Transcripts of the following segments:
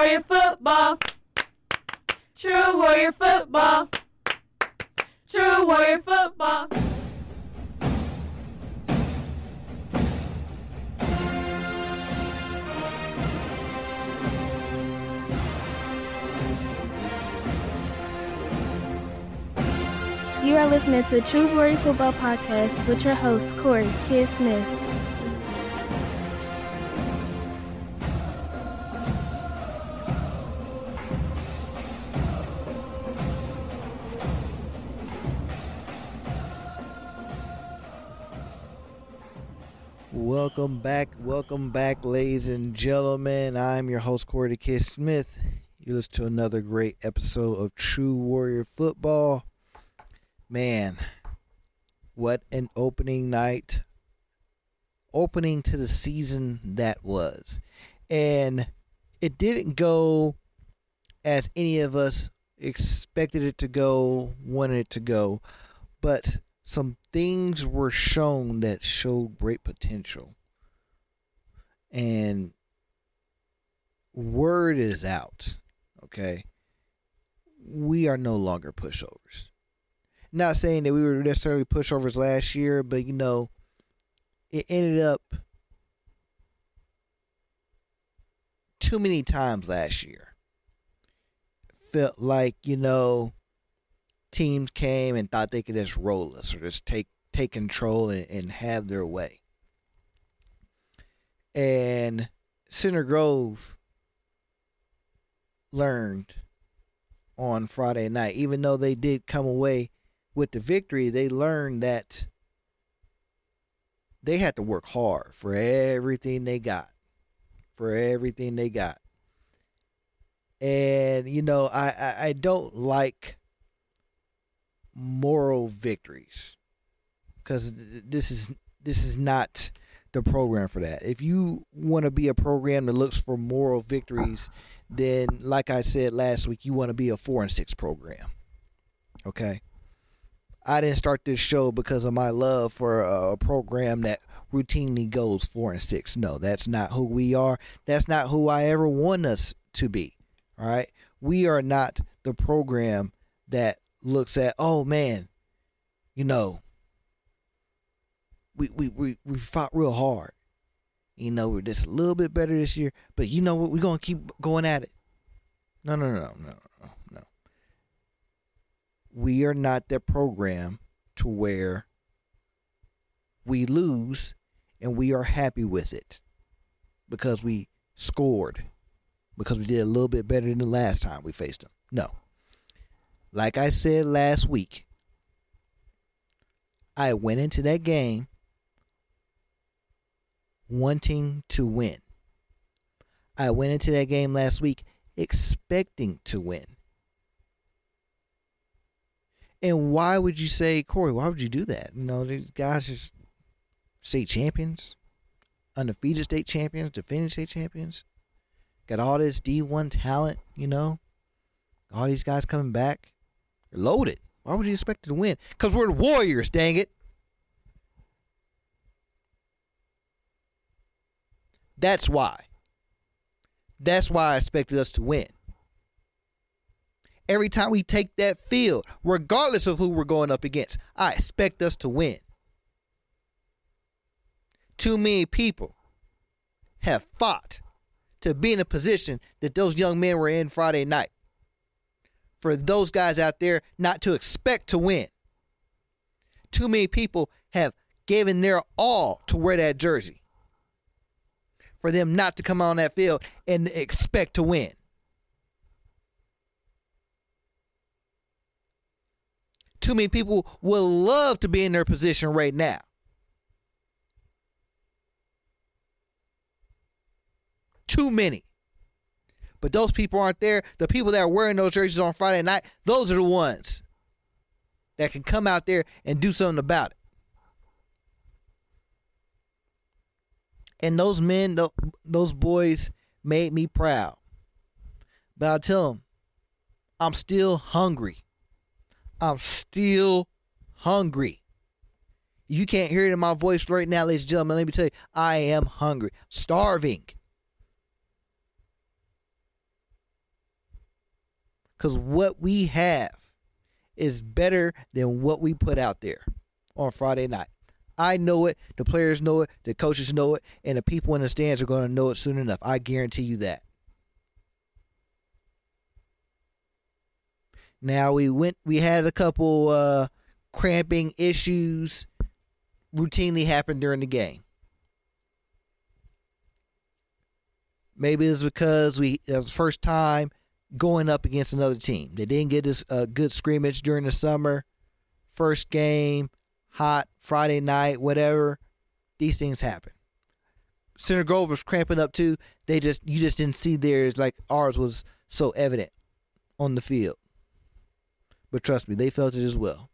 Warrior football. True Warrior football. True Warrior football. You are listening to True Warrior Football Podcast with your host, Corey Kid Smith. Welcome back, ladies and gentlemen. I'm your host, Corey the Kid Smith. You listen to another great episode of True Warrior Football. Man, what an opening night. Opening to the season that was. And it didn't go as any of us expected it to go, wanted it to go. But some things were shown that showed great potential. And word is out, okay? We are no longer pushovers. Not saying that we were necessarily pushovers last year, but, you know, it ended up too many times last year. Felt like, you know, teams came and thought they could just roll us or just take control and have their way. And Center Grove learned on Friday night, even though they did come away with the victory, they learned that they had to work hard for everything they got. And, you know, I don't like moral victories because this is not the program for that. If you want to be a program that looks for moral victories, then like I said last week, you want to be a 4-6 program. Okay? I didn't start this show because of my love for a program that routinely goes 4-6. No, that's not who we are. That's not who I ever want us to be. All right? We are not the program that looks at, oh man, you know, we fought real hard. You know, we're just a little bit better this year, but you know what? We're going to keep going at it. No. We are not that program to where we lose and we are happy with it because we scored, because we did a little bit better than the last time we faced them. No. Like I said last week, I went into that game wanting to win. I went into that game last week expecting to win. And why would you say, Corey, why would you do that? You know, these guys are state champions, undefeated state champions, defending state champions. Got all this D1 talent, you know. All these guys coming back. They're loaded. Why would you expect to win? Because we're the Warriors, dang it. That's why. That's why I expected us to win. Every time we take that field, regardless of who we're going up against, I expect us to win. Too many people have fought to be in a position that those young men were in Friday night. For those guys out there not to expect to win. Too many people have given their all to wear that jersey. For them not to come on that field and expect to win. Too many people would love to be in their position right now. Too many. But those people aren't there. The people that are wearing those jerseys on Friday night, those are the ones that can come out there and do something about it. And those men, those boys made me proud. But I'll tell them, I'm still hungry. I'm still hungry. You can't hear it in my voice right now, ladies and gentlemen. Let me tell you, I am hungry. Starving. because what we have is better than what we put out there on Friday night. I know it, the players know it, the coaches know it, and the people in the stands are going to know it soon enough. I guarantee you that. Now we had a couple cramping issues routinely happen during the game. Maybe it's because it was the first time going up against another team. They didn't get this good scrimmage during the summer. First game, hot, Friday night, whatever. These things happen. Center Grove was cramping up too. You just didn't see theirs like ours was so evident on the field. But trust me, they felt it as well.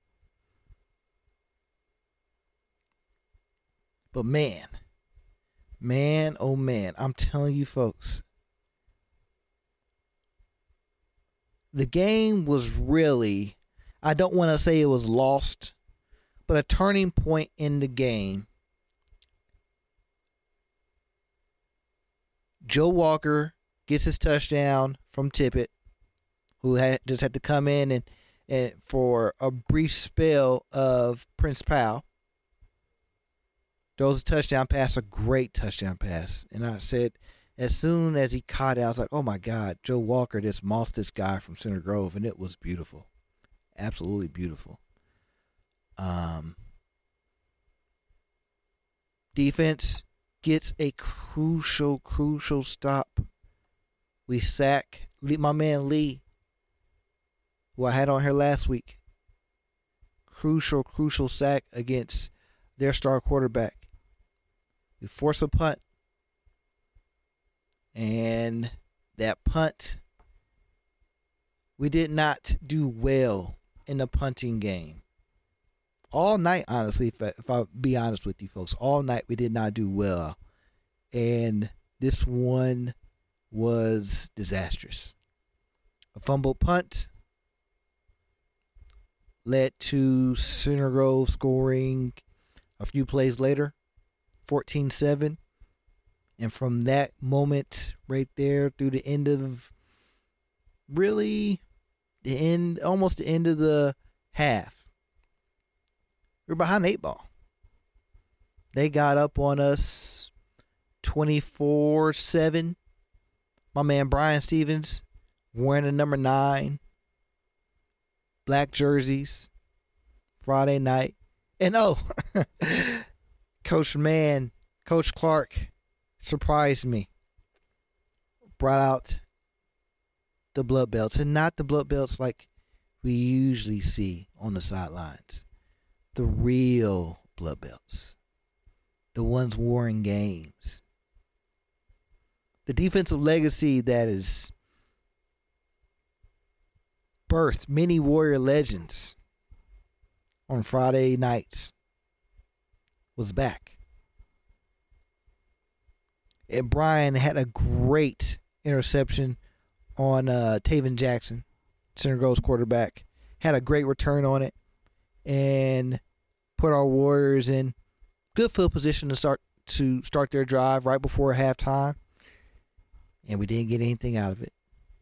But man, oh man, I'm telling you folks, the game was really, I don't want to say it was lost, but a turning point in the game. Joe Walker gets his touchdown from Tippett, who just had to come in and for a brief spell of Prince Powell. Throws a touchdown pass, a great touchdown pass. And I said, as soon as he caught it, I was like, oh my God, Joe Walker just mossed this guy from Center Grove, and it was beautiful. Absolutely beautiful. Defense gets a crucial stop. We sack my man Lee, who I had on here last week. Crucial sack against their star quarterback. We force a punt. And that punt, we did not do well in the punting game. All night, honestly, if I be honest with you folks, all night we did not do well. And this one was disastrous. A fumbled punt led to Center Grove scoring a few plays later, 14-7. And from that moment right there through the end of almost the end of the half, we're behind 8 ball. They got up on us 24-7. My man Brian Stevens wearing the number 9, black jerseys, Friday night. And Coach Clark surprised me. Brought out the blood belts, and not the blood belts like we usually see on the sidelines. The real blood belts. The ones worn in games. The defensive legacy that is birthed many Warrior legends on Friday nights was back. And Brian had a great interception on Taven Jackson, Center Grove's quarterback. Had a great return on it and put our Warriors in good field position to start their drive right before halftime. And we didn't get anything out of it.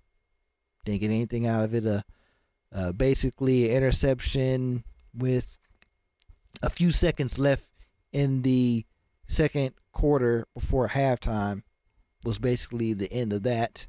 Basically, an interception with a few seconds left in the second quarter before halftime was basically the end of that.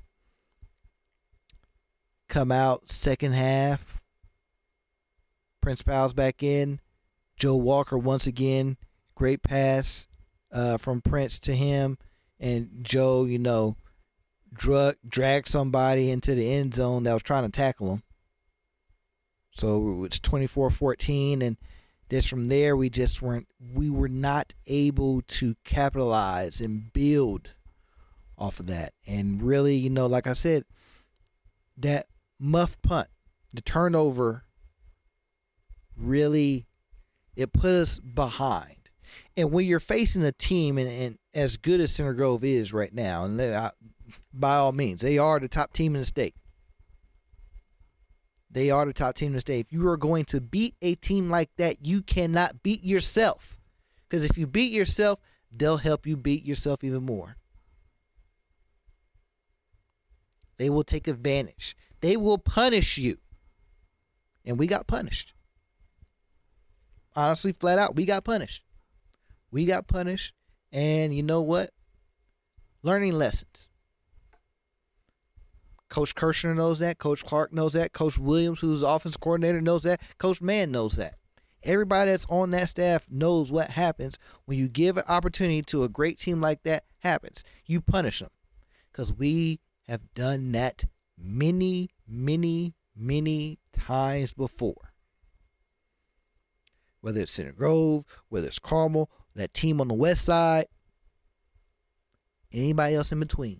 Come out second half. Prince Powell's back in. Joe Walker once again. Great pass from Prince to him. And Joe, dragged somebody into the end zone that was trying to tackle him. So it's 24-14, and just from there we were not able to capitalize and build off of that. And really, like I said, that muff punt, the turnover, really, it put us behind. And when you're facing a team, and as good as Center Grove is right now, and by all means, they are the top team in the state. If you are going to beat a team like that, you cannot beat yourself. Because if you beat yourself, they'll help you beat yourself even more. They will take advantage. They will punish you. And we got punished. Honestly, flat out, we got punished. We got punished. And you know what? Learning lessons. Coach Kirshner knows that. Coach Clark knows that. Coach Williams, who's the offensive coordinator, knows that. Coach Mann knows that. Everybody that's on that staff knows what happens when you give an opportunity to a great team like that happens. You punish them. Because we have done that many, many, many times before. Whether it's Center Grove, whether it's Carmel, that team on the west side, anybody else in between.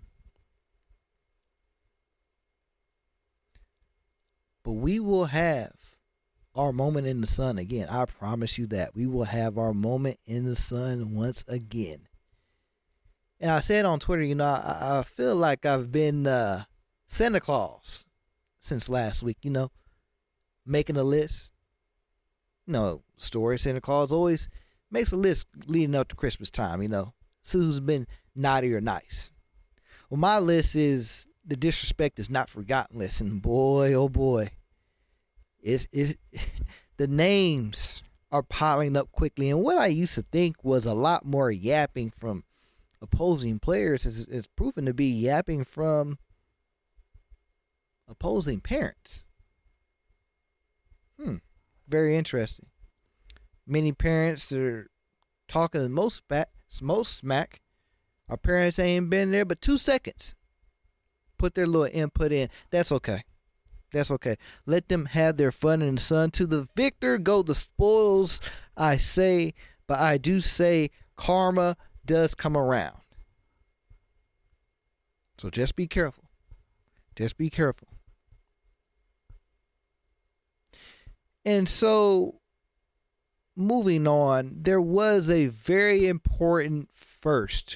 But we will have our moment in the sun again. I promise you that. We will have our moment in the sun once again. And I said on Twitter, I feel like I've been Santa Claus since last week, making a list. Story Santa Claus always makes a list leading up to Christmas time, See who's been naughty or nice. Well, my list is the disrespect is not forgotten list, and boy, oh boy, it's the names are piling up quickly. And what I used to think was a lot more yapping from opposing players is proven to be yapping from opposing parents. Very interesting. Many parents are talking most smack. Our parents ain't been there but 2 seconds. Put their little input in. That's okay. Let them have their fun in the sun. To the victor go the spoils, I say. But I do say karma does come around. So just be careful. And so, moving on, there was a very important first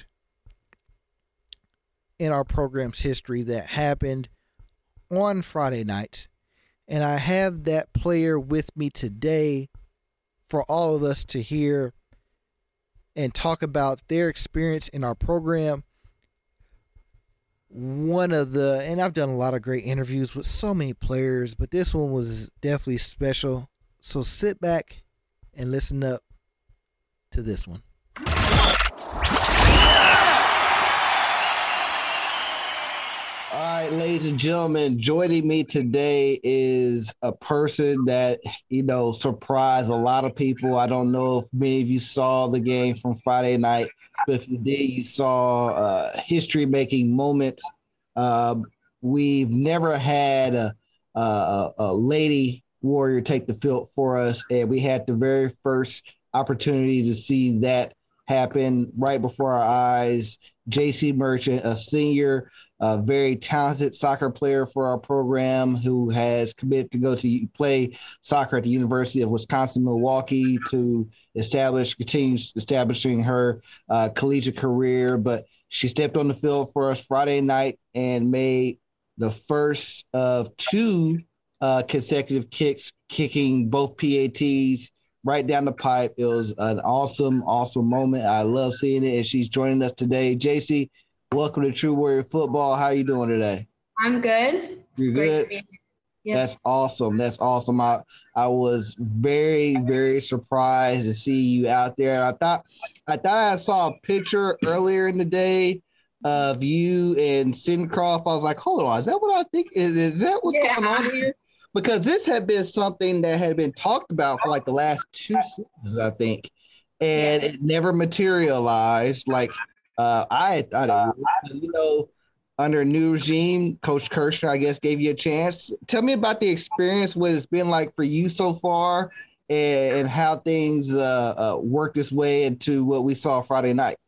in our program's history that happened on Friday night. And I have that player with me today for all of us to hear and talk about their experience in our program. And I've done a lot of great interviews with so many players, but this one was definitely special. So sit back and listen up to this one. All right, ladies and gentlemen, joining me today is a person that, surprised a lot of people. I don't know if many of you saw the game from Friday night, but if you did, you saw history-making moments. We've never had a lady warrior take the field for us, and we had the very first opportunity to see that happen right before our eyes. J.C. Merchant, a senior, a very talented soccer player for our program who has committed to go to play soccer at the University of Wisconsin-Milwaukee to continue establishing her collegiate career. But she stepped on the field for us Friday night and made the first of 2 consecutive kicks, kicking both PATs right down the pipe. It was an awesome, awesome moment. I love seeing it, and she's joining us today. JC, welcome to True Warrior Football. How are you doing today? I'm good. You're good? Yeah. That's awesome. I was very, very surprised to see you out there. I thought I saw a picture earlier in the day of you and Sincroft. I was like, hold on, is that what I think? Is that what's going on here? Because this had been something that had been talked about for like the last 2 seasons, I think, and it never materialized. Like I thought it would. Under a new regime, Coach Kirshner, I guess, gave you a chance. Tell me about the experience, what it's been like for you so far, and how things worked its way into what we saw Friday night.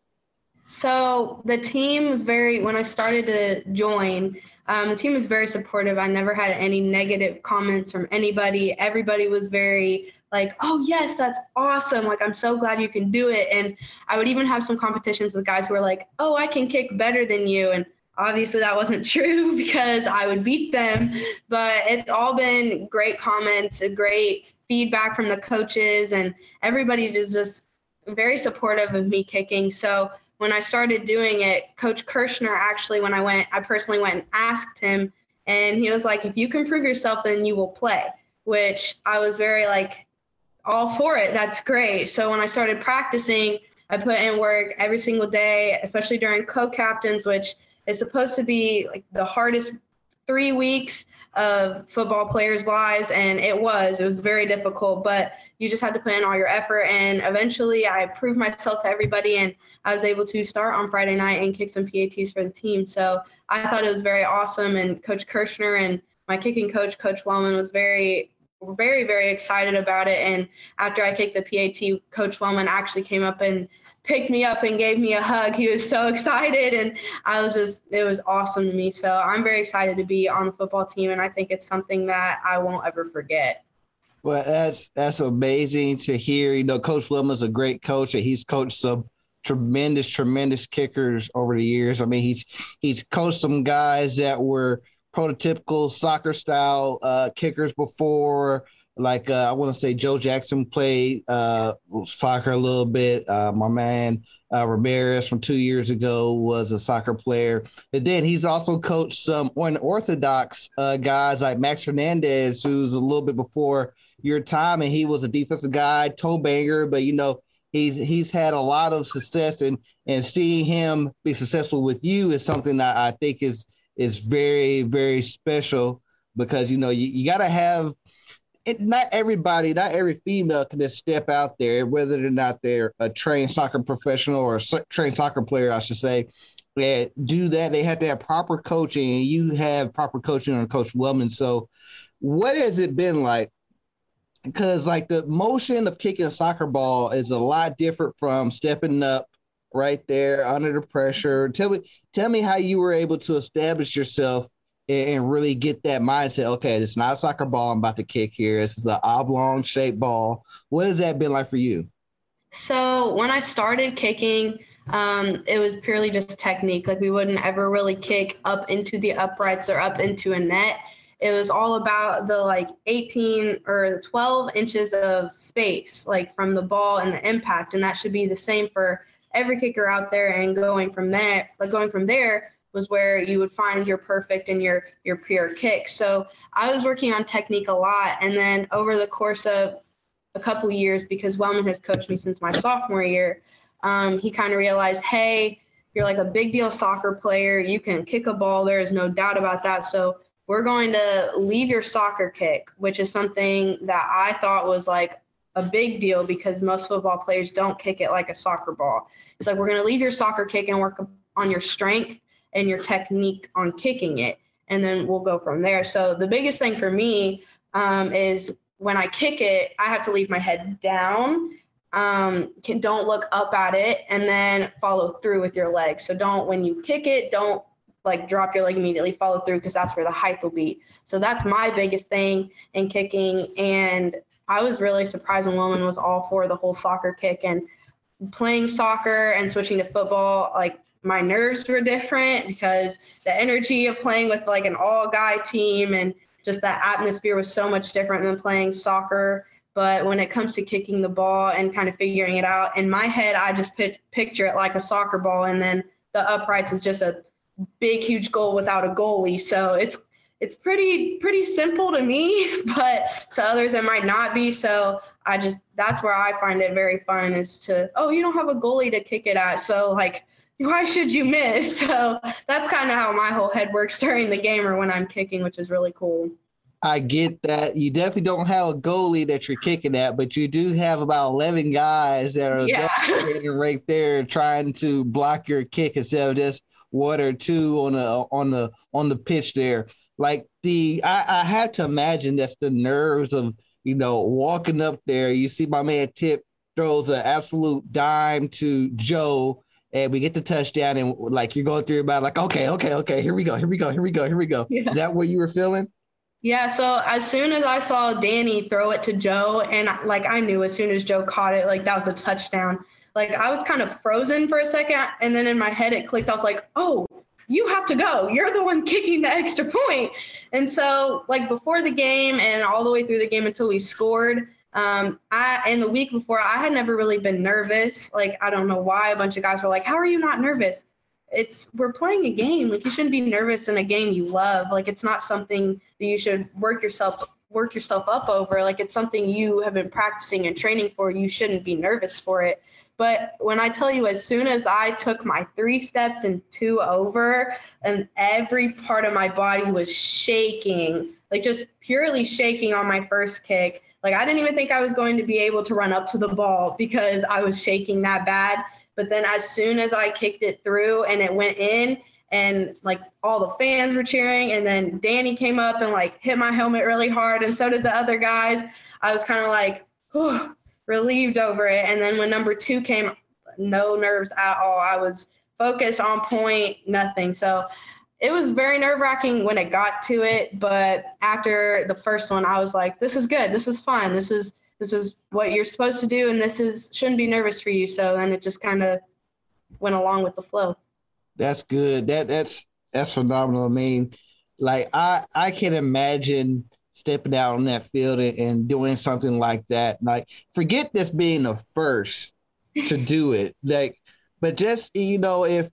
So the team was when I started to join, the team was very supportive. I never had any negative comments from anybody. Everybody was very like, oh, yes, that's awesome. Like, I'm so glad you can do it. And I would even have some competitions with guys who were like, oh, I can kick better than you. And obviously that wasn't true because I would beat them. But it's all been great comments, great feedback from the coaches, and everybody is just very supportive of me kicking. So when I started doing it, Coach Kirshner actually, I personally went and asked him, and he was like, if you can prove yourself, then you will play, which I was very like, all for it. That's great. So when I started practicing, I put in work every single day, especially during co-captains, which is supposed to be like the hardest 3 weeks of football players' lives. And it was very difficult, but you just had to put in all your effort. And eventually I proved myself to everybody, and I was able to start on Friday night and kick some PATs for the team. So I thought it was very awesome. And Coach Kirshner and my kicking coach, Coach Wellman, was very, very excited about it. And after I kicked the PAT, Coach Wellman actually came up and picked me up and gave me a hug. He was so excited, and it was awesome to me. So I'm very excited to be on the football team, and I think it's something that I won't ever forget. Well, that's amazing to hear. You know, Coach Wellman's a great coach, and he's coached some tremendous kickers over the years. I mean, he's coached some guys that were prototypical soccer style kickers before. Like I want to say Joe Jackson played soccer a little bit. My man Ramirez from 2 years ago was a soccer player. And then he's also coached some unorthodox guys like Max Hernandez, who's a little bit before your time, and he was a defensive guy, toe banger. But, you know, he's had a lot of success, and seeing him be successful with you is something that I think is very, very special, because, you know, you got to have – not every female can just step out there, whether or not they're a trained soccer professional or a trained soccer player, I should say, and do that. They have to have proper coaching, and you have proper coaching on Coach Wellman. So what has it been like? Because like the motion of kicking a soccer ball is a lot different from stepping up right there under the pressure. Tell me how you were able to establish yourself and really get that mindset. Okay, it's not a soccer ball I'm about to kick here. This is an oblong shaped ball. What has that been like for you? So when I started kicking, it was purely just technique. Like, we wouldn't ever really kick up into the uprights or up into a net. It was all about the 18 or 12 inches of space, like from the ball and the impact. And that should be the same for every kicker out there. And going from there was where you would find your perfect and your pure kick. So I was working on technique a lot. And then over the course of a couple years, because Wellman has coached me since my sophomore year, he kind of realized, hey, you're like a big deal soccer player. You can kick a ball. There is no doubt about that. So we're going to leave your soccer kick, which is something that I thought was like a big deal, because most football players don't kick it like a soccer ball. It's like, we're going to leave your soccer kick and work on your strength and your technique on kicking it, and then we'll go from there. So the biggest thing for me is when I kick it, I have to leave my head down. Don't look up at it, and then follow through with your leg. So when you kick it, don't drop your leg immediately, follow through, because that's where the height will be. So that's my biggest thing in kicking. And I was really surprised when Wellman was all for the whole soccer kick. And playing soccer and switching to football, my nerves were different, because the energy of playing with an all-guy team and just that atmosphere was so much different than playing soccer. But when it comes to kicking the ball and kind of figuring it out, in my head, I just picture it like a soccer ball, and then the uprights is just a big, huge goal without a goalie. So it's pretty simple to me, but to others it might not be. So that's where I find it very fun, is to, you don't have a goalie to kick it at, so why should you miss? So that's kind of how my whole head works during the game or when I'm kicking, which is really cool. I get that. You definitely don't have a goalie that you're kicking at, but you do have about 11 guys that are right there trying to block your kick instead of just one or two on the pitch there. I had to imagine that's the nerves of, walking up there. You see my man Tip throws an absolute dime to Joe, and we get the touchdown, and you're going through about okay, here we go. Yeah. Is that what you were feeling? Yeah. So as soon as I saw Danny throw it to Joe, and I knew as soon as Joe caught it, that was a touchdown. I was kind of frozen for a second, and then in my head it clicked. I was like, oh, you have to go. You're the one kicking the extra point. And so before the game and all the way through the game until we scored, In the week before, I had never really been nervous. Like, I don't know why. A bunch of guys were like, how are you not nervous? We're playing a game. Like, you shouldn't be nervous in a game you love. Like, it's not something that you should work yourself up over. Like, it's something you have been practicing and training for. You shouldn't be nervous for it. But when I tell you, as soon as I took my 3 steps and 2 over, and every part of my body was shaking, like just purely shaking on my first kick. Like, I didn't even think I was going to be able to run up to the ball because I was shaking that bad. But then as soon as I kicked it through and it went in, and like all the fans were cheering, and then Danny came up and like hit my helmet really hard, and so did the other guys, I was kind of like, whew, relieved over it. And then when number 2 came, no nerves at all. I was focused, on point, nothing. So it was very nerve-wracking when it got to it. But after the first one, I was like, this is good. This is fun. This is what you're supposed to do, and shouldn't be nervous for you. So then it just kind of went along with the flow. That's good. That's phenomenal. I mean, like I can imagine stepping out on that field and doing something like that. Like, forget this being the first to do it. Like, but just, if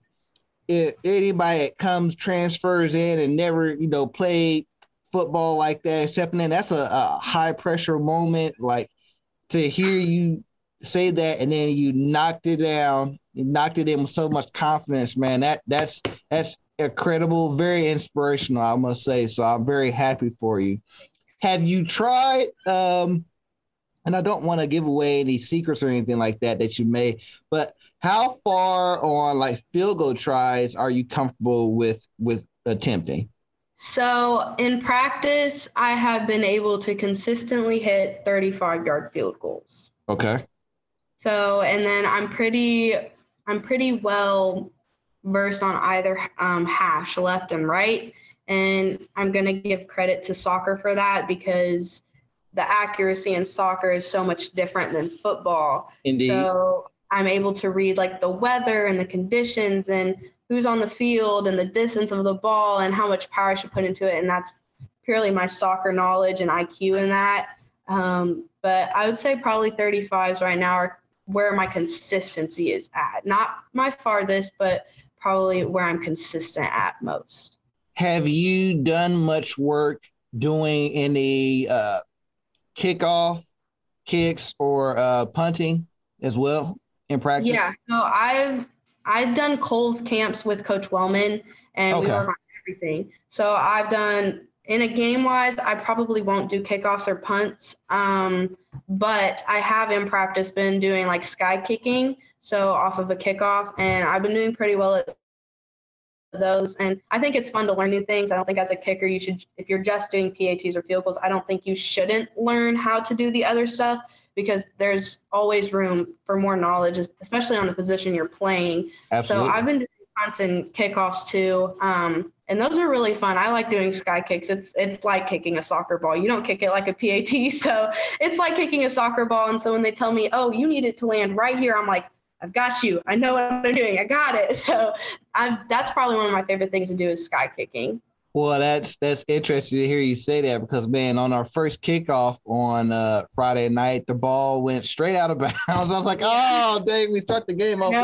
anybody that transfers in and never, played football like that, stepping in, that's a high pressure moment. Like, to hear you say that and then you knocked it down, you knocked it in with so much confidence, man, that's incredible, very inspirational, I must say. So I'm very happy for you. Have you tried, and I don't want to give away any secrets or anything like that you may, but how far on like field goal tries are you comfortable with attempting? So in practice, I have been able to consistently hit 35-yard field goals. Okay. So, and then I'm pretty well versed on either hash, left and right. And I'm going to give credit to soccer for that, because the accuracy in soccer is so much different than football. Indeed. So I'm able to read like the weather and the conditions and who's on the field and the distance of the ball and how much power I should put into it. And that's purely my soccer knowledge and IQ in that. But I would say probably 35s right now are where my consistency is at. Not my farthest, but probably where I'm consistent at most. Have you done much work doing any kickoff kicks or punting as well in practice? Yeah, so I've done Cole's camps with Coach Wellman, and we work on everything. So I've done, in a game-wise, I probably won't do kickoffs or punts, but I have in practice been doing like sky kicking, so off of a kickoff, and I've been doing pretty well at those. And I think it's fun to learn new things. I don't think as a kicker you should, if you're just doing PATs or field goals, I don't think you shouldn't learn how to do the other stuff, because there's always room for more knowledge, especially on the position you're playing. Absolutely. So I've been doing punts and kickoffs too. And those are really fun. I like doing sky kicks. It's like kicking a soccer ball. You don't kick it like a PAT. So it's like kicking a soccer ball. And so when they tell me, oh, you need it to land right here, I'm like, I've got you. I know what I'm doing. I got it. So that's probably one of my favorite things to do is sky kicking. Well, that's interesting to hear you say that, because, man, on our first kickoff on Friday night, the ball went straight out of bounds. I was like, oh, dang, we start the game off.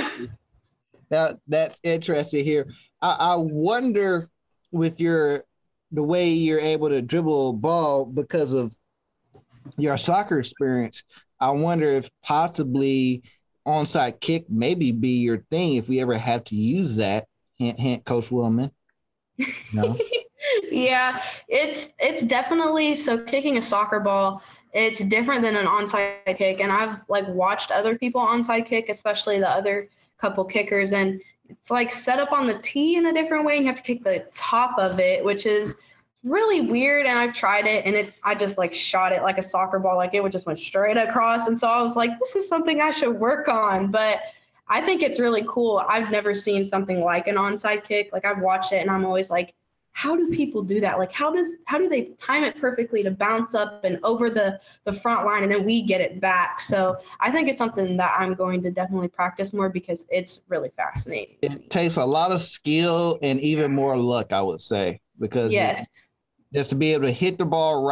No. That's interesting here. I wonder, with the way you're able to dribble a ball because of your soccer experience, I wonder if possibly onside kick maybe be your thing if we ever have to use that. Hint, hint, Coach Wellman. No. Yeah, it's definitely, so kicking a soccer ball, it's different than an onside kick. And I've like watched other people onside kick, especially the other couple kickers, and it's like set up on the tee in a different way. And you have to kick the top of it, which is really weird. And I've tried it, and I just like shot it like a soccer ball, like it would just went straight across. And so I was like, this is something I should work on. But I think it's really cool. I've never seen something like an onside kick. Like, I've watched it and I'm always like, how do people do that? Like, how do they time it perfectly to bounce up and over the front line, and then we get it back? So I think it's something that I'm going to definitely practice more, because it's really fascinating. It takes a lot of skill and even more luck, I would say, because yes, just to be able to hit the ball right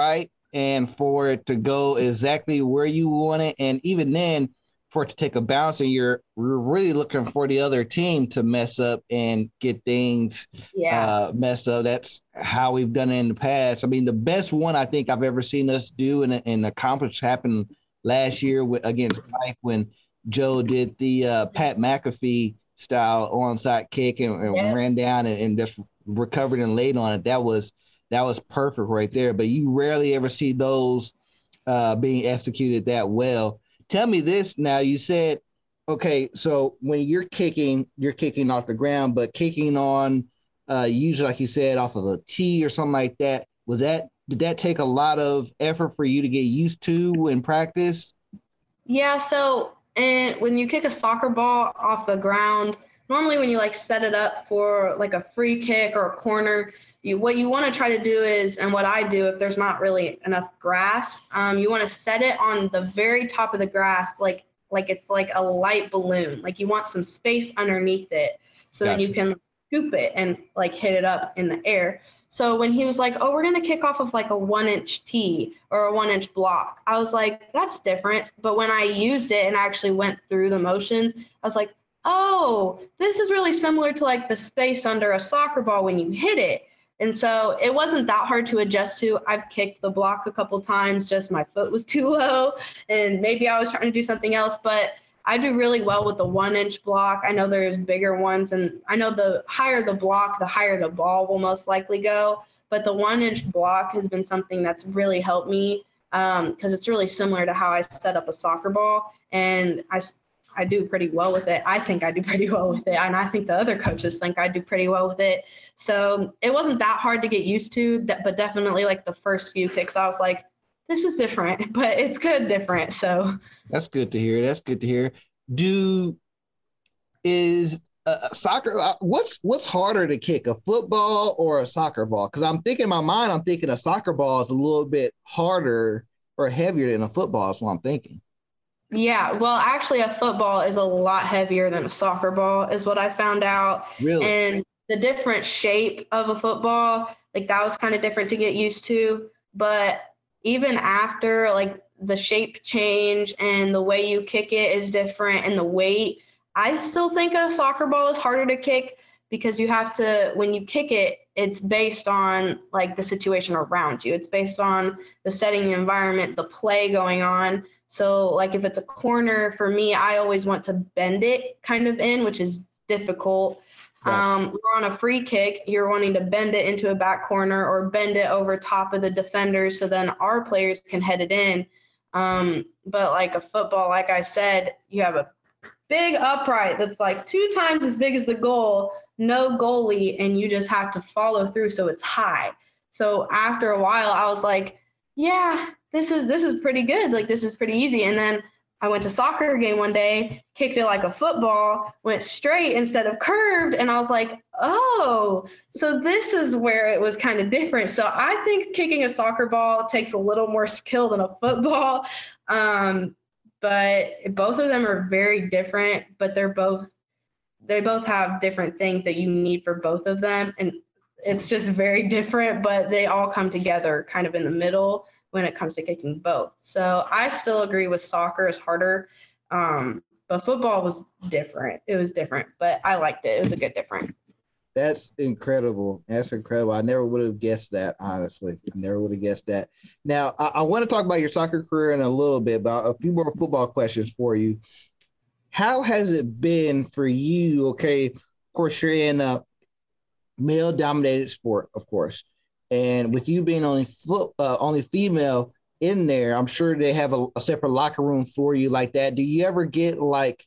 and for it to go exactly where you want it. And even then, for it to take a bounce, and you're really looking for the other team to mess up and get things messed up. That's how we've done it in the past. I mean, the best one I think I've ever seen us do and accomplish happened last year against Pike when Joe did the Pat McAfee style onside kick and ran down and just recovered and laid on it. That was perfect right there. But you rarely ever see those being executed that well. Tell me this now. You said, okay, so when you're kicking off the ground, but kicking on usually, like you said, off of a tee or something like that. Did that take a lot of effort for you to get used to in practice? Yeah. So, and when you kick a soccer ball off the ground, normally when you like set it up for like a free kick or a corner, what you want to try to do is, and what I do if there's not really enough grass, you want to set it on the very top of the grass, like it's like a light balloon. Like you want some space underneath it so that you can scoop it and like hit it up in the air. So when he was like, oh, we're going to kick off of like a 1-inch tee or a 1-inch block, I was like, that's different. But when I used it and actually went through the motions, I was like, oh, this is really similar to like the space under a soccer ball when you hit it. And so it wasn't that hard to adjust to. I've kicked the block a couple times, just my foot was too low and maybe I was trying to do something else, but I do really well with the 1-inch block. I know there's bigger ones, and I know the higher the block, the higher the ball will most likely go. But the 1-inch block has been something that's really helped me because it's really similar to how I set up a soccer ball, and I do pretty well with it. I think I do pretty well with it, and I think the other coaches think I do pretty well with it. So it wasn't that hard to get used to, but definitely like the first few kicks, I was like, this is different, but it's good different. So that's good to hear. That's good to hear. Is soccer, what's harder to kick, a football or a soccer ball? Because I'm thinking in my mind, I'm thinking a soccer ball is a little bit harder or heavier than a football. That's what I'm thinking. Yeah, well, actually, a football is a lot heavier than a soccer ball, is what I found out. Really? And the different shape of a football, like that was kind of different to get used to. But even after, like the shape change and the way you kick it is different and the weight, I still think a soccer ball is harder to kick because you have to, when you kick it, it's based on like the situation around you. It's based on the setting, the environment, the play going on. So like if it's a corner, for me, I always want to bend it kind of in, which is difficult. We're on a free kick, you're wanting to bend it into a back corner or bend it over top of the defenders so then our players can head it in. But like a football, like I said, you have a big upright that's like 2 times as big as the goal, no goalie, and you just have to follow through so it's high. So after a while, I was like, yeah, this is pretty good. Like, this is pretty easy. And then I went to soccer game one day, kicked it like a football, went straight instead of curved. And I was like, oh, so this is where it was kind of different. So I think kicking a soccer ball takes a little more skill than a football. But both of them are very different, but they both have different things that you need for both of them. And it's just very different, but they all come together kind of in the middle when it comes to kicking both. So I still agree with soccer is harder, but football was different. It was different, but I liked it. It was a good different. That's incredible. That's incredible. I never would have guessed that, honestly. I never would have guessed that. Now, I want to talk about your soccer career in a little bit, but a few more football questions for you. How has it been for you? Okay, of course, you're in a male-dominated sport, of course. And with you being only female in there, I'm sure they have a separate locker room for you like that. Do you ever get like,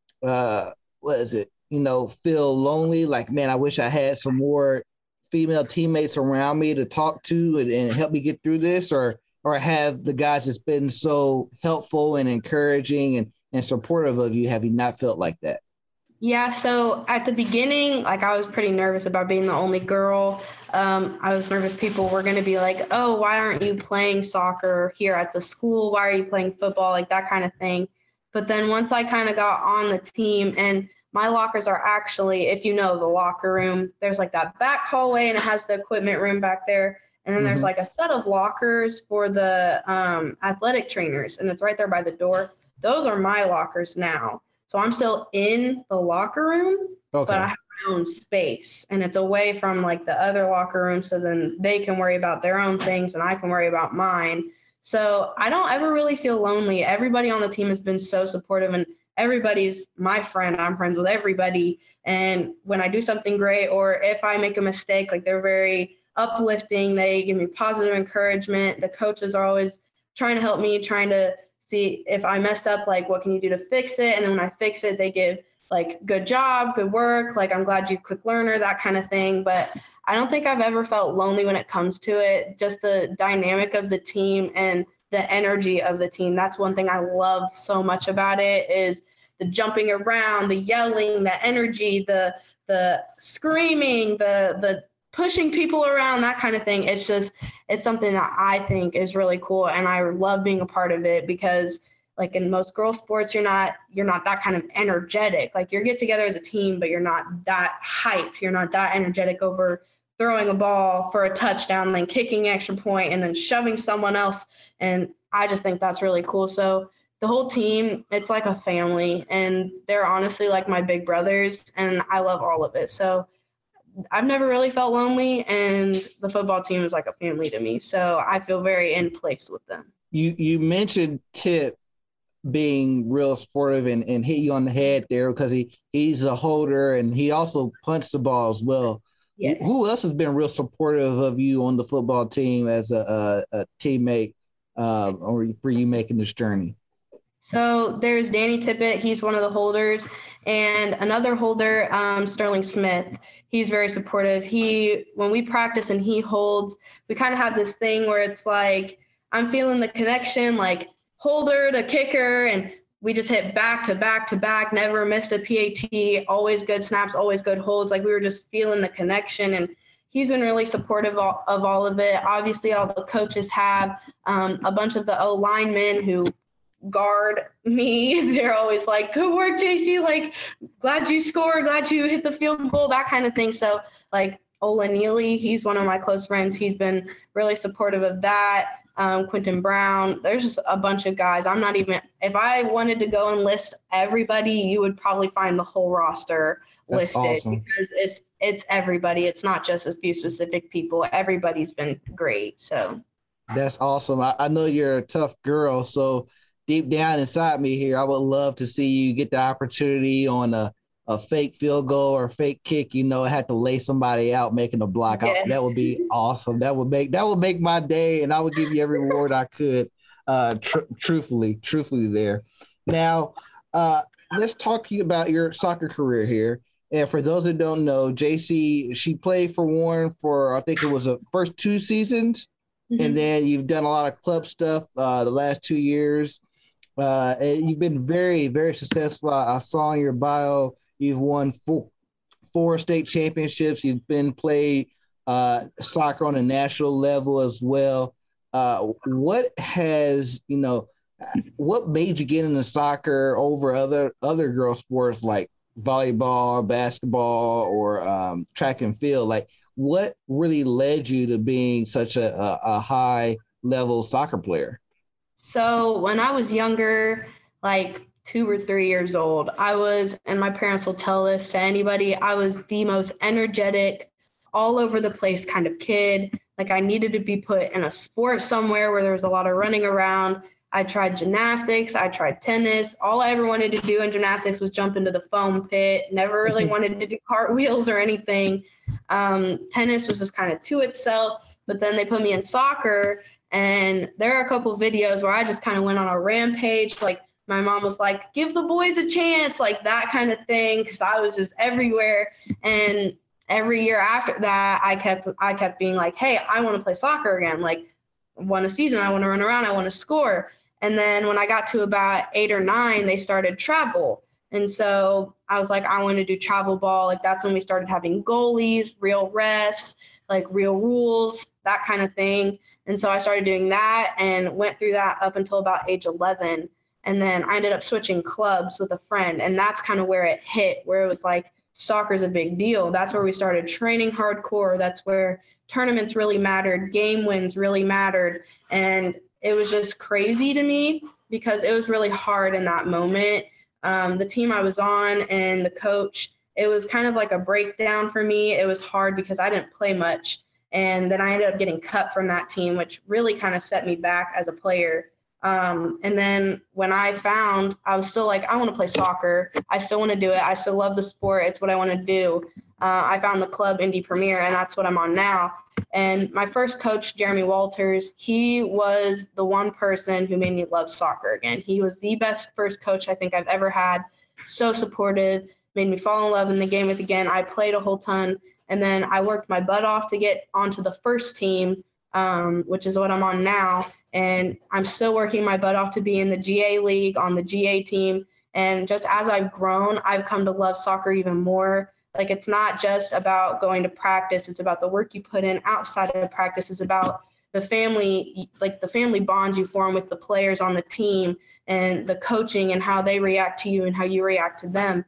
feel lonely? Like, man, I wish I had some more female teammates around me to talk to and help me get through this, or have the guys that's been so helpful and encouraging and supportive of you, have you not felt like that? Yeah, so at the beginning, like I was pretty nervous about being the only girl. I was nervous people were going to be like, oh, why aren't you playing soccer here at the school? Why are you playing football? Like that kind of thing. But then once I kind of got on the team, and my lockers are actually, if you know the locker room, there's like that back hallway and it has the equipment room back there. And then there's like a set of lockers for the athletic trainers, and it's right there by the door. Those are my lockers now. So I'm still in the locker room, but I have my own space, and it's away from like the other locker room. So then they can worry about their own things and I can worry about mine. So I don't ever really feel lonely. Everybody on the team has been so supportive, and everybody's my friend. I'm friends with everybody. And when I do something great, or if I make a mistake, like they're very uplifting. They give me positive encouragement. The coaches are always trying to help me, trying to see if I mess up, like, what can you do to fix it? And then when I fix it, they give like, good job, good work. Like, I'm glad you're a quick learner, that kind of thing. But I don't think I've ever felt lonely when it comes to it. Just the dynamic of the team and the energy of the team. That's one thing I love so much about it, is the jumping around, the yelling, the energy, the screaming, the pushing people around, that kind of thing. It's something that I think is really cool, and I love being a part of it, because like in most girl sports, you're not that kind of energetic. Like, you get together as a team, but you're not that hype. You're not that energetic over throwing a ball for a touchdown, then kicking extra point, and then shoving someone else. And I just think that's really cool. So the whole team, it's like a family, and they're honestly like my big brothers, and I love all of it. So I've never really felt lonely, and the football team is like a family to me. So I feel very in place with them. You mentioned Tip being real sportive and hit you on the head there, because he's a holder, and he also punched the ball as well. Yes. Who else has been real supportive of you on the football team as a teammate, or for you making this journey? So there's Danny Tippett. He's one of the holders, and another holder, Sterling Smith. He's very supportive. When we practice and he holds, we kind of have this thing where it's like, I'm feeling the connection, like holder to kicker, and we just hit back to back to back, never missed a PAT, always good snaps, always good holds. Like, we were just feeling the connection, and he's been really supportive of all of it. Obviously, all the coaches have a bunch of the O-linemen who guard me. They're always like, good work, JC, like, glad you scored, glad you hit the field goal, that kind of thing. So like Ola Neely, he's one of my close friends. He's been really supportive of that. Quentin Brown, there's just a bunch of guys. If I wanted to go and list everybody, you would probably find the whole roster listed. Awesome. Because it's everybody. It's not just a few specific people. Everybody's been great. So that's awesome. I know you're a tough girl, so deep down inside me here, I would love to see you get the opportunity on a fake field goal or a fake kick, had to lay somebody out making a block. Yes. That would be awesome. That would make my day, and I would give you every reward I could, truthfully there. Now, let's talk to you about your soccer career here. And for those who don't know, JC, she played for Warren for, I think it was the first 2 seasons, and then you've done a lot of club stuff the last 2 years. And you've been very, very successful. I saw in your bio you've won 4 state championships. You've been played soccer on a national level as well. What made you get into soccer over other girl sports like volleyball, basketball, or track and field? Like, what really led you to being such a high level soccer player? So when I was younger, like 2 or 3 years old, and my parents will tell this to anybody, I was the most energetic, all over the place kind of kid. Like, I needed to be put in a sport somewhere where there was a lot of running around. I tried gymnastics, I tried tennis. All I ever wanted to do in gymnastics was jump into the foam pit. Never really wanted to do cartwheels or anything. Tennis was just kind of to itself, but then they put me in soccer. And there are a couple of videos where I just kind of went on a rampage. Like, my mom was like, give the boys a chance, like that kind of thing, because I was just everywhere. And every year after that, I kept being like, hey, I want to play soccer again. Like, one season, I want to run around, I want to score. And then when I got to about 8 or 9, they started travel. And so I was like, I want to do travel ball. Like, that's when we started having goalies, real refs, like real rules, that kind of thing. And so I started doing that and went through that up until about age 11. And then I ended up switching clubs with a friend. And that's kind of where it hit, where it was like, soccer is a big deal. That's where we started training hardcore. That's where tournaments really mattered, game wins really mattered. And it was just crazy to me because it was really hard in that moment. The team I was on and the coach, it was kind of like a breakdown for me. It was hard because I didn't play much. And then I ended up getting cut from that team, which really kind of set me back as a player. And then when I was still like, I want to play soccer. I still want to do it. I still love the sport. It's what I want to do. I found the club Indy Premier, and that's what I'm on now. And my first coach, Jeremy Walters, he was the one person who made me love soccer again. He was the best first coach I think I've ever had. So supportive, made me fall in love in the game again. I played a whole ton. And then I worked my butt off to get onto the first team, which is what I'm on now. And I'm still working my butt off to be in the GA league on the GA team. And just as I've grown, I've come to love soccer even more. Like, it's not just about going to practice. It's about the work you put in outside of practice. It's about the family, like the family bonds you form with the players on the team and the coaching and how they react to you and how you react to them.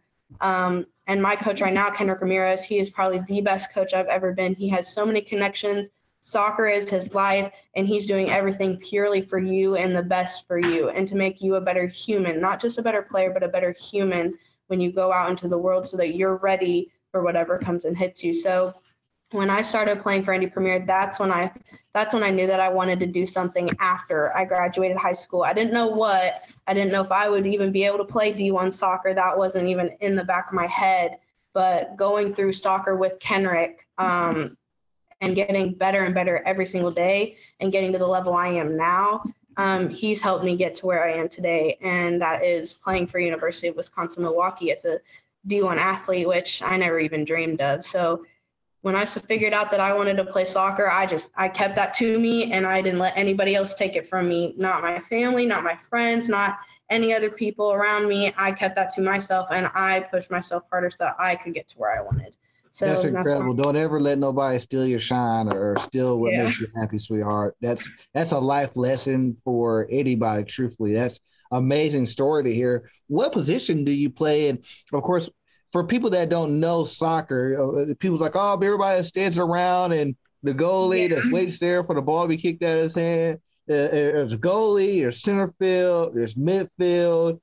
And my coach right now, Kendrick Ramirez, he is probably the best coach I've ever been. He has so many connections. Soccer is his life, and he's doing everything purely for you and the best for you and to make you a better human, not just a better player, but a better human when you go out into the world so that you're ready for whatever comes and hits you. So when I started playing for Indy Premier, that's when I knew that I wanted to do something after I graduated high school. I didn't know what. I didn't know if I would even be able to play D1 soccer. That wasn't even in the back of my head. But going through soccer with Kendrick and getting better and better every single day and getting to the level I am now, he's helped me get to where I am today. And that is playing for University of Wisconsin-Milwaukee as a D1 athlete, which I never even dreamed of. So when I figured out that I wanted to play soccer, I kept that to me, and I didn't let anybody else take it from me. Not my family, not my friends, not any other people around me. I kept that to myself, and I pushed myself harder so that I could get to where I wanted. So that's incredible. Don't ever let nobody steal your shine or steal what makes you happy, sweetheart. That's a life lesson for anybody, truthfully. That's amazing story to hear. What position do you play? And of course, for people that don't know soccer, people's like, oh, everybody stands around and the goalie that's waits there for the ball to be kicked out of his hand. There's a goalie, there's center field, there's midfield.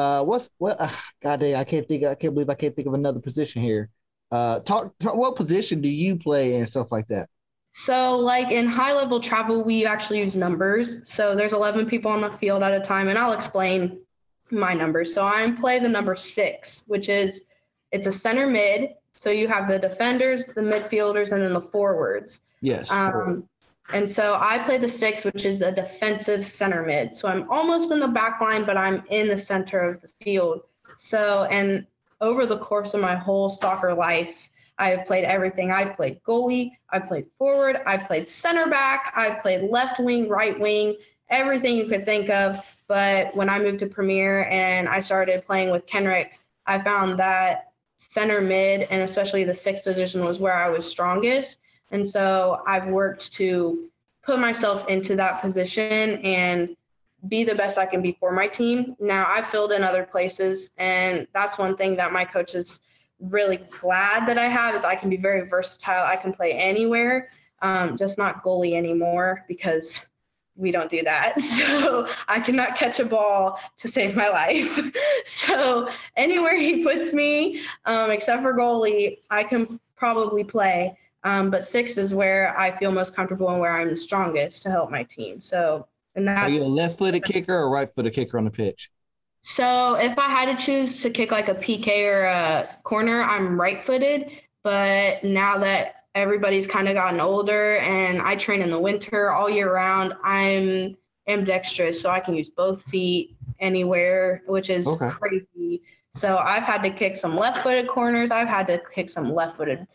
God dang, I can't believe I can't think of another position here. Talk, what position do you play and stuff like that? So like in high level travel, we actually use numbers. So there's 11 people on the field at a time, and I'll explain my numbers. So I play the number 6, which is, it's a center mid. So you have the defenders, the midfielders, and then the forwards. Yes. And so I play the 6, which is a defensive center mid. So I'm almost in the back line, but I'm in the center of the field. So, and over the course of my whole soccer life, I've played everything. I've played goalie, I've played forward, I've played center back, I've played left wing, right wing, everything you could think of. But when I moved to Premier and I started playing with Kendrick, I found that center mid, and especially the 6th position, was where I was strongest. And so I've worked to put myself into that position and be the best I can be for my team. Now, I've filled in other places, and that's one thing that my coach is really glad that I have, is I can be very versatile. I can play anywhere, just not goalie anymore, because we don't do that. So I cannot catch a ball to save my life. So anywhere he puts me, except for goalie, I can probably play. But 6 is where I feel most comfortable and where I'm the strongest to help my team. So, and that's— Are you a left-footed kicker or right-footed kicker on the pitch? So if I had to choose to kick like a PK or a corner, I'm right-footed. But now that everybody's kind of gotten older and I train in the winter all year round, I'm ambidextrous, so I can use both feet anywhere, which is crazy. So I've had to kick some left-footed corners. I've had to kick some left-footed,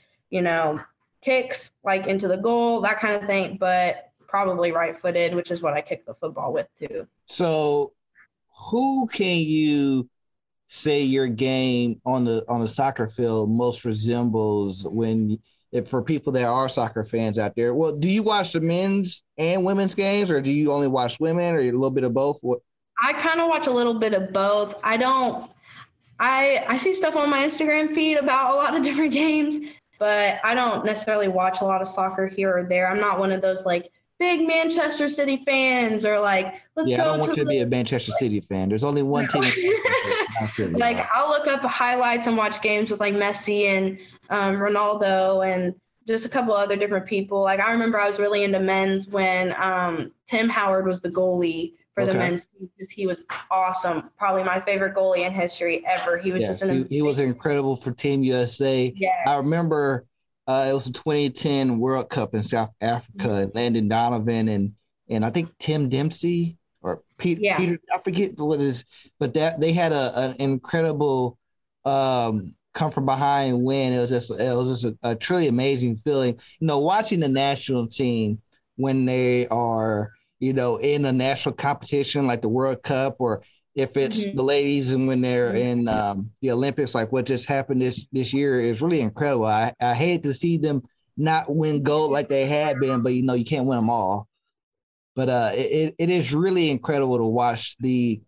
kicks like into the goal, that kind of thing, but probably right-footed, which is what I kick the football with too. So who can you say your game on the soccer field most resembles if for people that are soccer fans out there? Well, do you watch the men's and women's games, or do you only watch women, or a little bit of both? I kind of watch a little bit of both. I see stuff on my Instagram feed about a lot of different games, but I don't necessarily watch a lot of soccer here or there. I'm not one of those like big Manchester City fans or like, let's go. I don't want you to be a Manchester City fan. There's only one team. Like I'll look up highlights and watch games with like Messi and Ronaldo and just a couple other different people. Like I remember I was really into men's when Tim Howard was the goalie for the men's team because he was awesome. Probably my favorite goalie in history ever. He was he was incredible for Team USA. Yes. I remember it was the 2010 World Cup in South Africa, and Landon Donovan and I think Tim Dempsey or Peter, I forget what it is, but that they had an incredible come from behind win. It was just a truly amazing feeling. You know, watching the national team when they are, you know, in a national competition like the World Cup, or if it's the ladies and when they're in the Olympics, like what just happened this year, is really incredible. I hate to see them not win gold like they had been, but you know, you can't win them all. But it is really incredible to watch the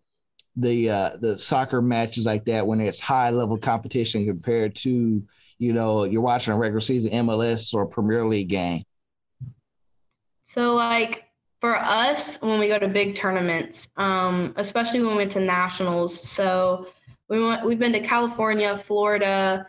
soccer matches like that when it's high level competition compared to, you know, you're watching a regular season MLS or Premier League game. So like for us, when we go to big tournaments, especially when we went to nationals, so we've been to California, Florida,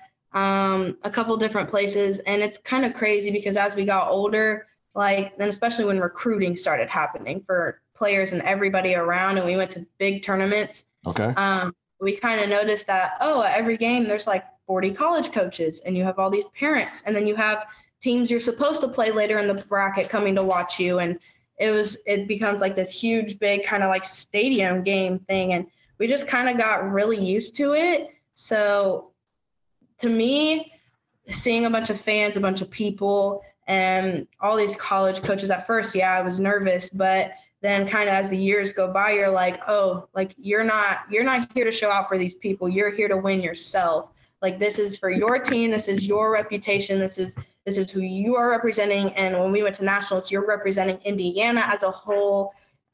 a couple different places, and it's kind of crazy because as we got older, like, and especially when recruiting started happening for players and everybody around, and we went to big tournaments. Okay. We kind of noticed that, at every game there's like 40 college coaches, and you have all these parents, and then you have teams you're supposed to play later in the bracket coming to watch you, and it becomes like this huge, big kind of like stadium game thing, and we just kind of got really used to it. So to me, seeing a bunch of fans, a bunch of people, and all these college coaches at first, I was nervous, but then kind of as the years go by, you're like, you're not here to show out for these people. You're here to win yourself. Like, this is for your team. This is your reputation. This is who you are representing. And when we went to nationals, you're representing Indiana as a whole.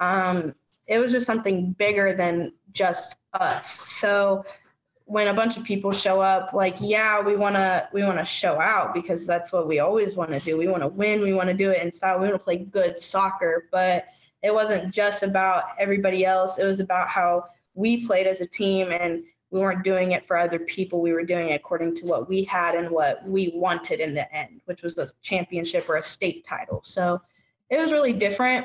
It was just something bigger than just us. So when a bunch of people show up, like, we want to show out because that's what we always want to do. We want to win. We want to do it in style. We want to play good soccer, but it wasn't just about everybody else. It was about how we played as a team, and we weren't doing it for other people. We were doing it according to what we had and what we wanted in the end, which was the championship or a state title. So it was really different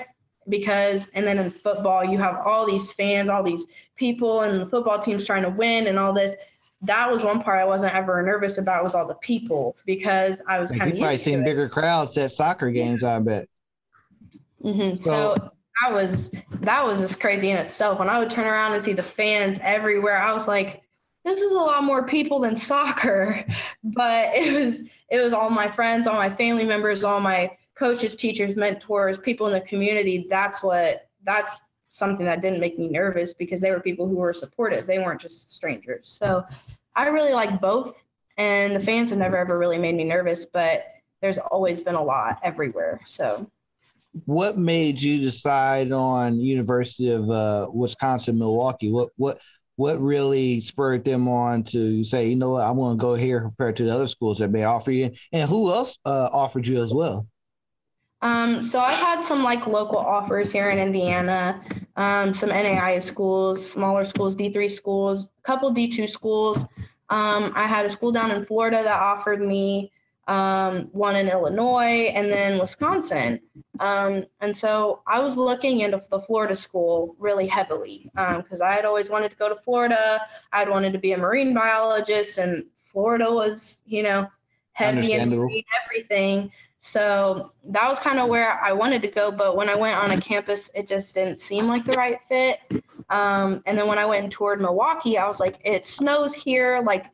and then in football, you have all these fans, all these people, and the football team's trying to win and all this. That was one part I wasn't ever nervous about, was all the people, because I was kind of used to it. You've probably seen bigger crowds at soccer games, I bet. Mm-hmm. So that was just crazy in itself. When I would turn around and see the fans everywhere, I was like, this is a lot more people than soccer. But it was all my friends, all my family members, all my coaches, teachers, mentors, people in the community. That's something that didn't make me nervous, because they were people who were supportive. They weren't just strangers. So I really like both, and the fans have never ever really made me nervous, but there's always been a lot everywhere. So what made you decide on University of Wisconsin-Milwaukee? What really spurred them on to say, you know what, I want to go here compared to the other schools that may offer you? And who else offered you as well? So I've had some like local offers here in Indiana, some NAIA schools, smaller schools, D3 schools, a couple D2 schools. I had a school down in Florida that offered me, one in Illinois, and then Wisconsin. And so I was looking into the Florida school really heavily, because I had always wanted to go to Florida. I'd wanted to be a marine biologist, and Florida was, heavy in marine everything. So that was kind of where I wanted to go. But when I went on a campus, it just didn't seem like the right fit. And then when I went and toured Milwaukee, I was like, it snows here like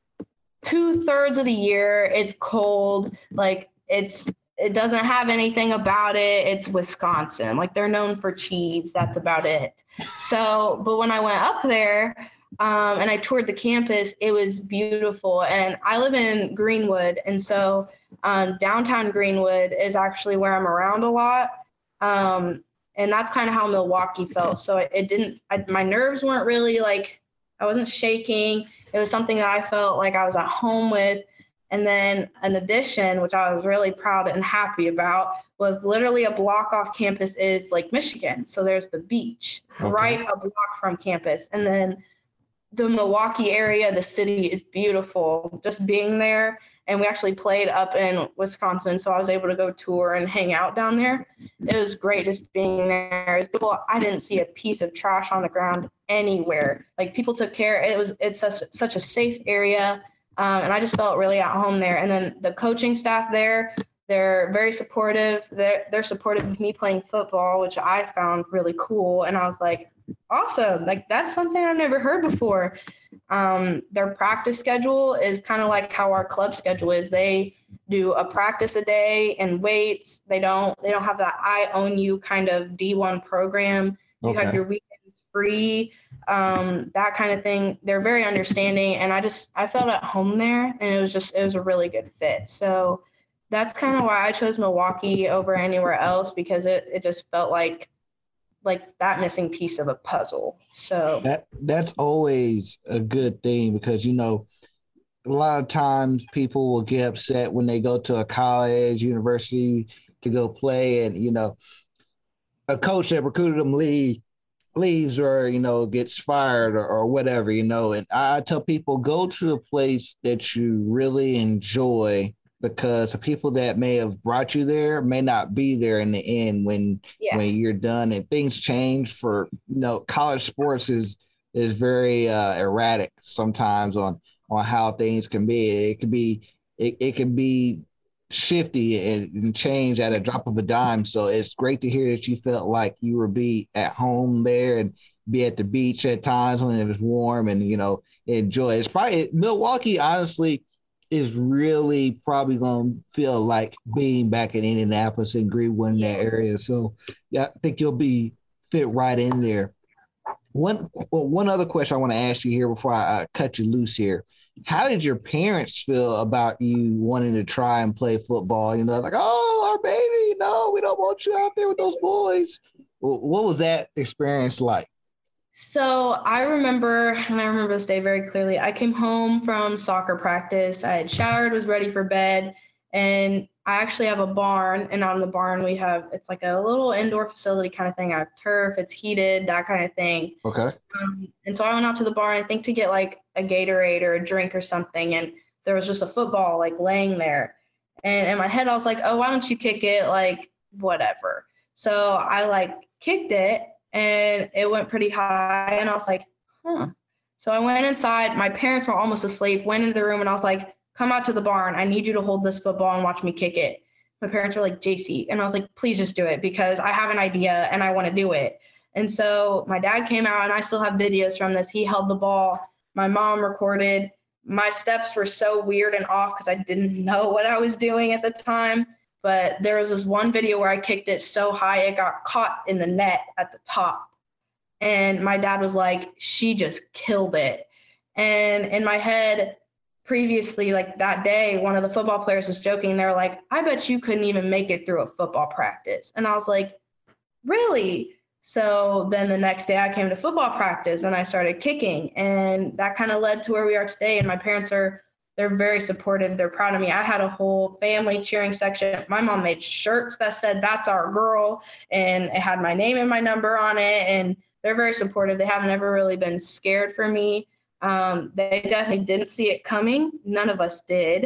2/3 of the year. It's cold. Like it doesn't have anything about it. It's Wisconsin. Like, they're known for cheese. That's about it. So, but when I went up there, and I toured the campus, it was beautiful. And I live in Greenwood. And so downtown Greenwood is actually where I'm around a lot. And that's kind of how Milwaukee felt. So my nerves weren't really like, I wasn't shaking. It was something that I felt like I was at home with. And then an addition, which I was really proud and happy about, was literally a block off campus is Lake Michigan. So there's the beach right a block from campus. And then the Milwaukee area, the city is beautiful just being there. And we actually played up in Wisconsin, so I was able to go tour and hang out down there. It was great just being there. I didn't see a piece of trash on the ground anywhere. Like, people took care. It's such a safe area, and I just felt really at home there. And then the coaching staff there, they're very supportive. They're supportive of me playing football, which I found really cool. And I was like, awesome. Like, that's something I've never heard before. Their practice schedule is kind of like how our club schedule is. They do a practice a day and weights. They don't have that I own you kind of D1 program. You have your weekends free, that kind of thing. They're very understanding, and I felt at home there, and it was a really good fit. So that's kind of why I chose Milwaukee over anywhere else, because it just felt like that missing piece of a puzzle. So that's always a good thing, because, you know, a lot of times people will get upset when they go to a college, university to go play, and, you know, a coach that recruited them leaves or, you know, gets fired or whatever, you know. And I tell people, go to a place that you really enjoy, because the people that may have brought you there may not be there in the end when you're done. And things change for, you know, college sports is very erratic sometimes on how things can be. It can be shifty and change at a drop of a dime. So it's great to hear that you felt like you were be at home there and be at the beach at times when it was warm, and, you know, enjoy. It's probably Milwaukee, honestly, is really probably going to feel like being back in Indianapolis and Greenwood in that area. So yeah, I think you'll be fit right in there. One other question I want to ask you here before I cut you loose here. How did your parents feel about you wanting to try and play football? You know, like, oh, our baby, no, we don't want you out there with those boys. What was that experience like? So I remember this day very clearly. I came home from soccer practice. I had showered, was ready for bed, and I actually have a barn. And on the barn, it's like a little indoor facility kind of thing. I have turf, it's heated, that kind of thing. Okay. And so I went out to the barn, I think, to get like a Gatorade or a drink or something. And there was just a football like laying there. And in my head, I was like, oh, why don't you kick it? Like, whatever. So I like kicked it, and it went pretty high, and I was like, huh. So I went inside. My parents were almost asleep, went into the room, and I was like, come out to the barn. I need you to hold this football and watch me kick it. My parents were like, JC. And I was like, please just do it, because I have an idea and I want to do it. And so my dad came out, and I still have videos from this. He held the ball. My mom recorded. My steps were so weird and off because I didn't know what I was doing at the time. But there was this one video where I kicked it so high, it got caught in the net at the top. And my dad was like, she just killed it. And in my head, previously, like that day, one of the football players was joking. They were like, I bet you couldn't even make it through a football practice. And I was like, really? So then the next day I came to football practice and I started kicking. And that kind of led to where we are today. And my parents they're very supportive. They're proud of me. I had a whole family cheering section. My mom made shirts that said, that's our girl. And it had my name and my number on it. And they're very supportive. They haven't ever really been scared for me. They definitely didn't see it coming. None of us did.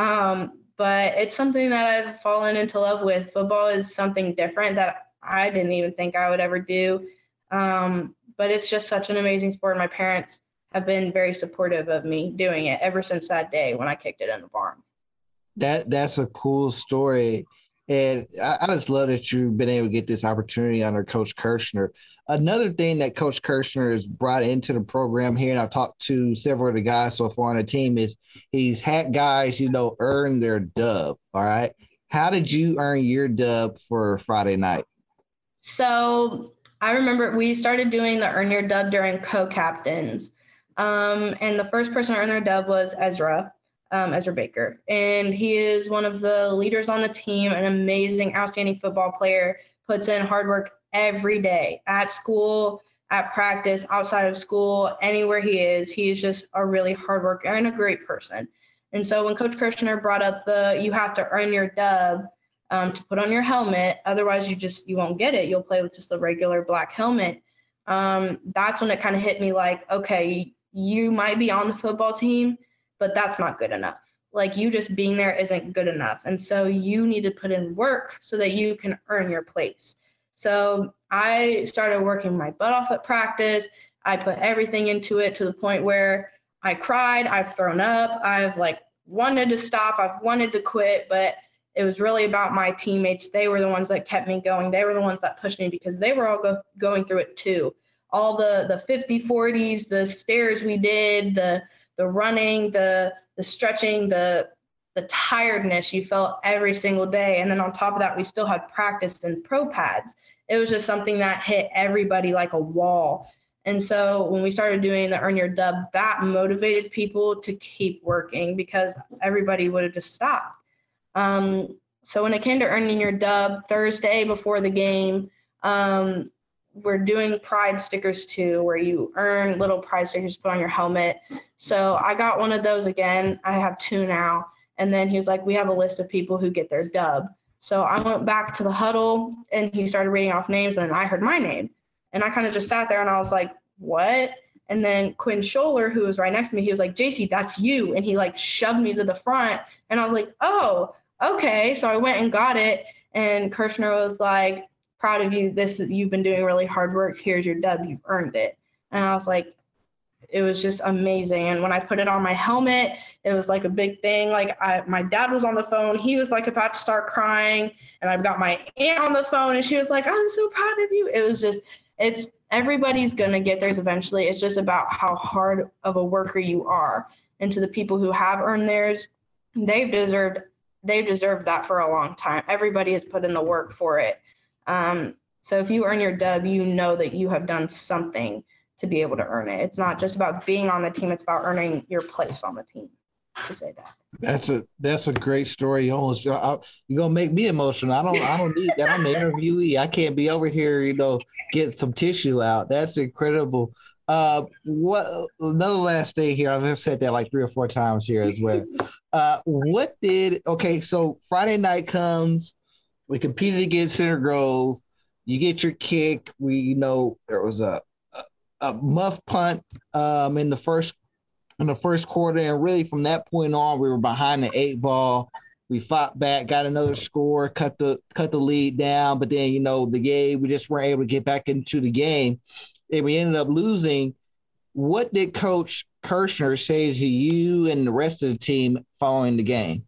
But it's something that I've fallen into love with. Football is something different that I didn't even think I would ever do. But it's just such an amazing sport. My parents have been very supportive of me doing it ever since that day when I kicked it in the barn. That's a cool story. And I just love that you've been able to get this opportunity under Coach Kirshner. Another thing that Coach Kirshner has brought into the program here, and I've talked to several of the guys so far on the team, is he's had guys, earn their dub. All right. How did you earn your dub for Friday night? So I remember we started doing the Earn Your Dub during co-captains. And the first person to earn their dub was Ezra Baker. And he is one of the leaders on the team, an amazing, outstanding football player, puts in hard work every day at school, at practice, outside of school, anywhere he is. He's just a really hard worker and a great person. And so when Coach Kirshner brought up you have to earn your dub to put on your helmet, otherwise you won't get it. You'll play with just a regular black helmet. That's when it kind of hit me like, okay, you might be on the football team, but that's not good enough. Like, you just being there isn't good enough. And so you need to put in work so that you can earn your place. So I started working my butt off at practice. I put everything into it to the point where I cried, I've thrown up, I've like wanted to stop, I've wanted to quit, but it was really about my teammates. They were the ones that kept me going. They were the ones that pushed me because they were all going through it too. All the 50-40s, the stairs we did, the running, the stretching, the tiredness you felt every single day. And then on top of that, we still had practice and pro pads. It was just something that hit everybody like a wall. And so when we started doing the Earn Your Dub, that motivated people to keep working because everybody would have just stopped. So when it came to earning your dub, Thursday before the game, we're doing pride stickers too, where you earn little pride stickers to put on your helmet. So I got one of those again. I have 2 now. And then he was like, we have a list of people who get their dub. So I went back to the huddle and he started reading off names and I heard my name. And I kind of just sat there and I was like, what? And then Quinn Scholler, who was right next to me, he was like, JC, that's you. And he like shoved me to the front. And I was like, oh, okay. So I went and got it. And Kirshner was like, proud of you. You've been doing really hard work. Here's your dub. You've earned it. And I was like, it was just amazing. And when I put it on my helmet, it was like a big thing. Like my dad was on the phone. He was like about to start crying. And I've got my aunt on the phone and she was like, I'm so proud of you. It was just, everybody's going to get theirs eventually. It's just about how hard of a worker you are. And to the people who have earned theirs, they've deserved that for a long time. Everybody has put in the work for it. So if you earn your dub, you know that you have done something to be able to earn it. It's not just about being on the team. It's about earning your place on the team, to say that. That's a great story. You're going to make me emotional. I don't need that. I'm the interviewee. I can't be over here, get some tissue out. That's incredible. What another last thing here. I've said that like 3 or 4 times here as well. So Friday night comes, we competed against Center Grove. You get your kick. We there was a muff punt in the first quarter, and really from that point on, we were behind the 8 ball. We fought back, got another score, cut the lead down, but then the game, we just weren't able to get back into the game, and we ended up losing. What did Coach Kirshner say to you and the rest of the team following the game?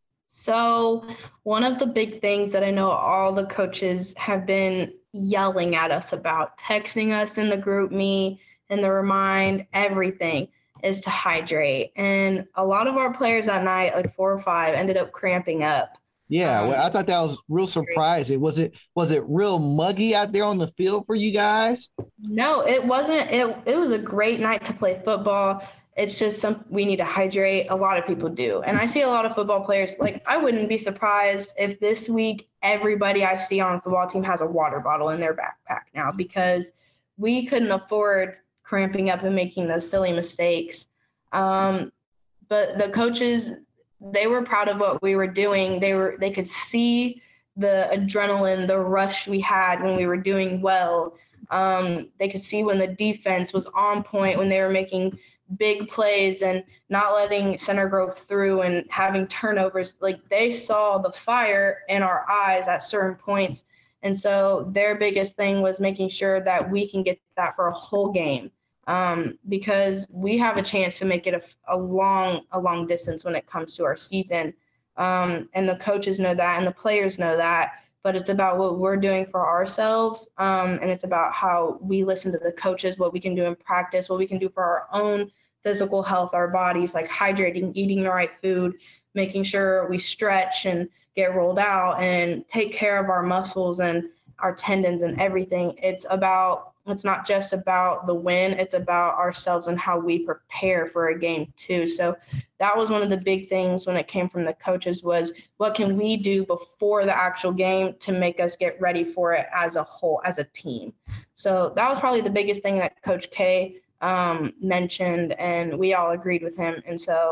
So one of the big things that I know all the coaches have been yelling at us about, texting us in the group me and the remind, everything, is to hydrate. And a lot of our players that night, like 4 or 5, ended up cramping up. Yeah, well, I thought that was real surprising. Was it real muggy out there on the field for you guys? No, it wasn't. It was a great night to play football. It's just we need to hydrate. A lot of people do. And I see a lot of football players, like I wouldn't be surprised if this week everybody I see on the football team has a water bottle in their backpack now, because we couldn't afford cramping up and making those silly mistakes. But the coaches, they were proud of what we were doing. They could see the adrenaline, the rush we had when we were doing well. They could see when the defense was on point, when they were making big plays and not letting Center Grove through and having turnovers. Like, they saw the fire in our eyes at certain points. And so their biggest thing was making sure that we can get that for a whole game, because we have a chance to make it a long distance when it comes to our season. And the coaches know that and the players know that, but it's about what we're doing for ourselves. And it's about how we listen to the coaches, what we can do in practice, what we can do for our own physical health, our bodies, like hydrating, eating the right food, making sure we stretch and get rolled out and take care of our muscles and our tendons and everything. It's not just about the win, it's about ourselves and how we prepare for a game too. So that was one of the big things when it came from the coaches, was what can we do before the actual game to make us get ready for it as a whole, as a team. So that was probably the biggest thing that Coach K mentioned, and we all agreed with him. And so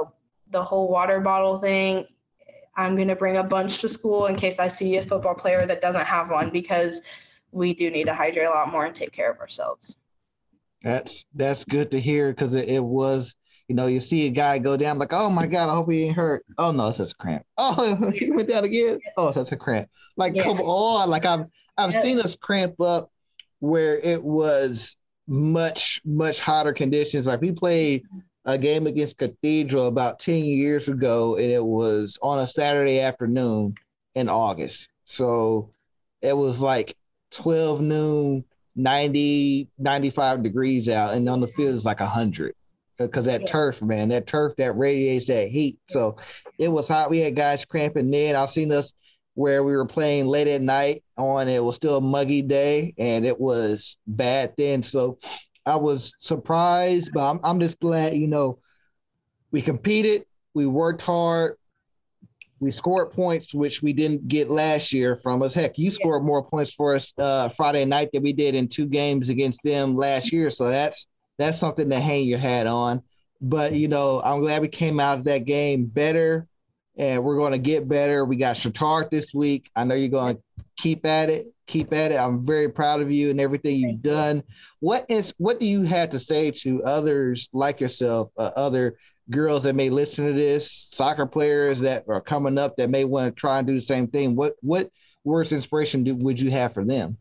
the whole water bottle thing, I'm going to bring a bunch to school in case I see a football player that doesn't have one, because we do need to hydrate a lot more and take care of ourselves. That's good to hear, because it was, you see a guy go down like, oh my God, I hope he ain't hurt. Oh no, it's just a cramp. Oh, he went down again. Oh, that's a cramp. Like, come on. Like I've seen us cramp up where it was much, much hotter conditions. Like we played a game against Cathedral about 10 years ago, and it was on a Saturday afternoon in August. So it was like 12 noon, 90, 95 degrees out, and on the field it's like 100. Because that turf that radiates that heat. So it was hot. We had guys cramping then. I've seen us where we were playing late at night it was still a muggy day, and it was bad then. So I was surprised, but I'm just glad, we competed, we worked hard, we scored points, which we didn't get last year from us. Heck, you scored more points for us Friday night than we did in 2 games against them last year. So that's something to hang your hat on. But, I'm glad we came out of that game better, and we're going to get better. We got Chatard this week. I know you're going to keep at it. I'm very proud of you and everything you've done. What do you have to say to others like yourself, other girls that may listen to this, soccer players that are coming up that may want to try and do the same thing? What words of inspiration would you have for them?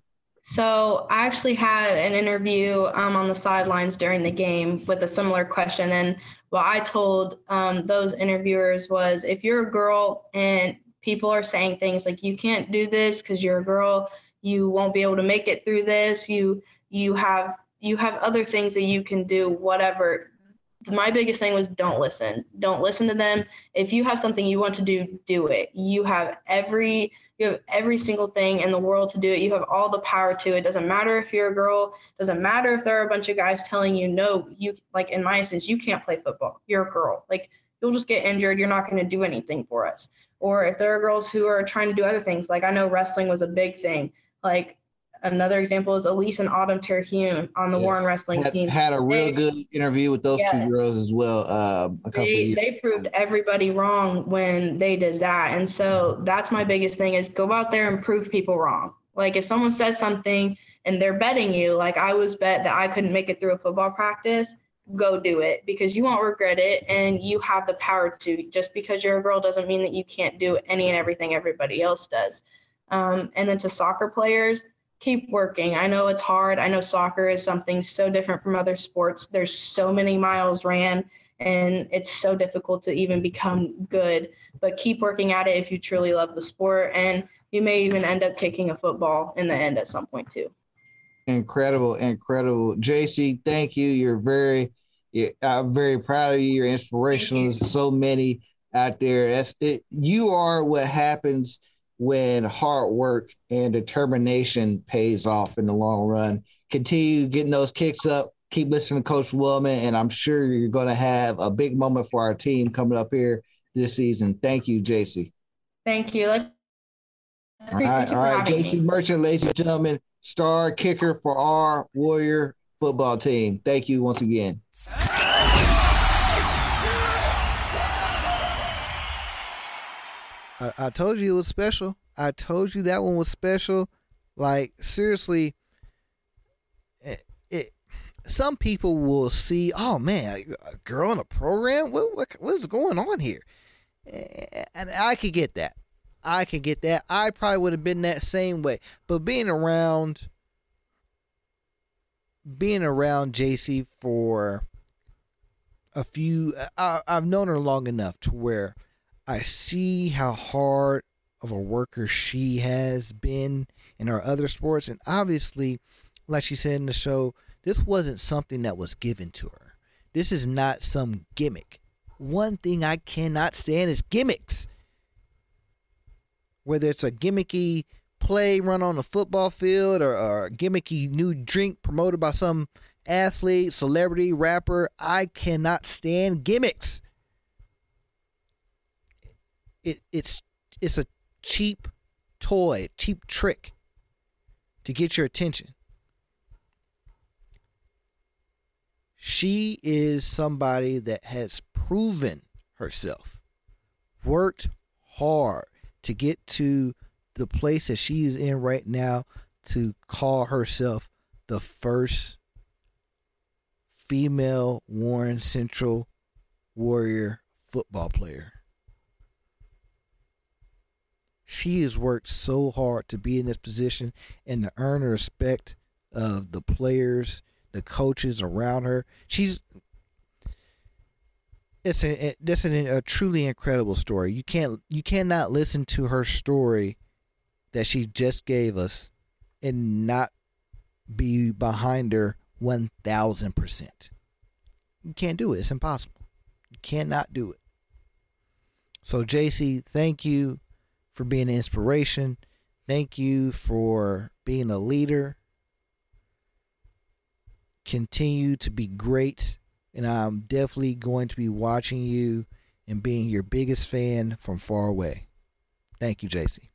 So I actually had an interview on the sidelines during the game with a similar question. And what I told those interviewers was, if you're a girl and people are saying things like, you can't do this because you're a girl, you won't be able to make it through this, you have other things that you can do, whatever. My biggest thing was don't listen to them. If you have something you want to do it. You have every single thing in the world to do it. You have all the power to it. Doesn't matter if you're a girl, doesn't matter if there are a bunch of guys telling you, no, you, like in my instance, you can't play football. You're a girl. Like, you'll just get injured. You're not going to do anything for us. Or if there are girls who are trying to do other things, like I know wrestling was a big thing. Like, another example is Elise and Autumn Terhune on the Warren wrestling team. Had a real good interview with those 2 girls as well. A couple of years. They proved everybody wrong when they did that. And so that's my biggest thing, is go out there and prove people wrong. Like, if someone says something and they're betting you, like I was bet that I couldn't make it through a football practice, go do it, because you won't regret it, and you have the power to. Just because you're a girl doesn't mean that you can't do any and everything everybody else does. And then to soccer players, keep working. I know it's hard. I know soccer is something so different from other sports. There's so many miles ran, and it's so difficult to even become good. But keep working at it if you truly love the sport, and you may even end up kicking a football in the end at some point too. Incredible. JC, thank you. I'm very proud of you. You're inspirational. There's so many out there. You are what happens when hard work and determination pays off in the long run. Continue getting those kicks up. Keep listening to Coach Wellman, and I'm sure you're going to have a big moment for our team coming up here this season. Thank you, JC. Thank you. All right. JC Merchant, ladies and gentlemen, star kicker for our Warrior football team. Thank you once again. I told you it was special. I told you that one was special. Like, seriously, some people will see, oh man, a girl in a program? What is going on here? And I could get that. I probably would have been that same way. But being around JC for a few, I've known her long enough to where I see how hard of a worker she has been in her other sports. And obviously, like she said in the show, this wasn't something that was given to her. This is not some gimmick. One thing I cannot stand is gimmicks. Whether it's a gimmicky play run on a football field or a gimmicky new drink promoted by some athlete, celebrity, rapper, I cannot stand gimmicks. It's a cheap toy, cheap trick to get your attention. She is somebody that has proven herself. Worked hard to get to the place that she is in right now, to call herself the first female Warren Central Warrior football player. She has worked so hard to be in this position and to earn the respect of the players, the coaches around her. It's a truly incredible story. You cannot listen to her story that she just gave us and not be behind her 1,000%. You can't do it. It's impossible. You cannot do it. So, JC, thank you for being an inspiration. Thank you for being a leader. Continue to be great. And I'm definitely going to be watching you and being your biggest fan from far away. Thank you, JC.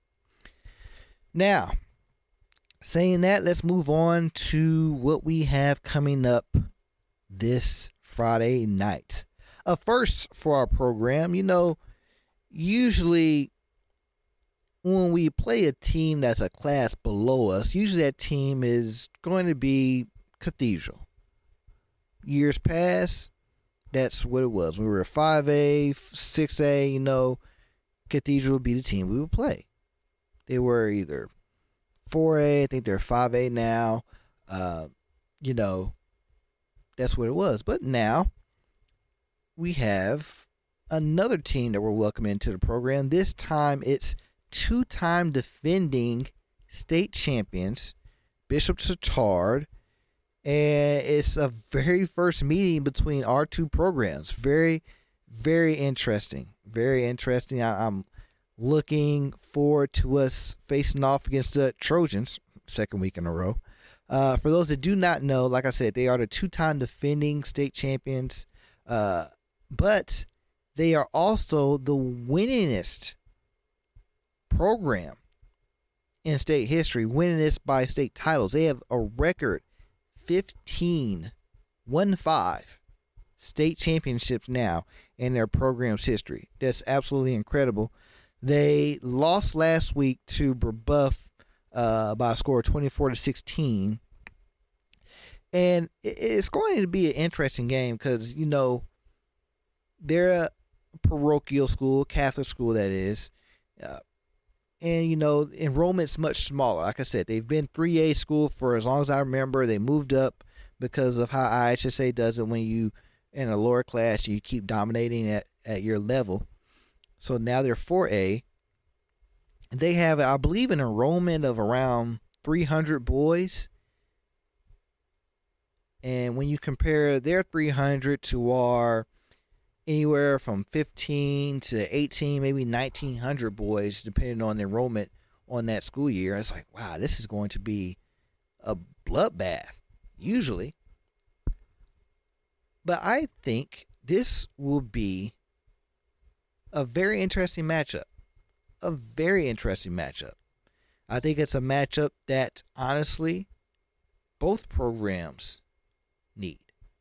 Now, saying that, let's move on to what we have coming up this Friday night. A first for our program. You know, usually when we play a team that's a class below us, usually that team is going to be Cathedral. Years past, that's what it was. We were 5A, 6A, you know, Cathedral would be the team we would play. They were either 4A, I think they're 5A now. You know, that's what it was. But now we have another team that we're welcoming into the program. This time it's two-time defending state champions, Bishop Chatard. And it's a very first meeting between our two programs. Very, very interesting. Very interesting. I'm looking forward to us facing off against the Trojans, second week in a row. For those that do not know, like I said, they are the two-time defending state champions. But they are also the winningest program in state history, winningest by state titles. They have a record 15 state championships now in their program's history. That's absolutely incredible. They lost last week to Brebeuf by a score of 24-16. And it's going to be an interesting game because, you know, they're a parochial school, Catholic school that is. And, you know, enrollment's much smaller. Like I said, they've been 3A school for as long as I remember. They moved up because of how IHSA does it when you, in a lower class, you keep dominating at your level. So now they're 4A. They have, I believe, an enrollment of around 300 boys. And when you compare their 300 to our anywhere from 15 to 18, maybe 1,900 boys, depending on the enrollment on that school year. It's like, wow, this is going to be a bloodbath, usually. But I think this will be a very interesting matchup. A very interesting matchup. I think it's a matchup that, honestly, both programs need.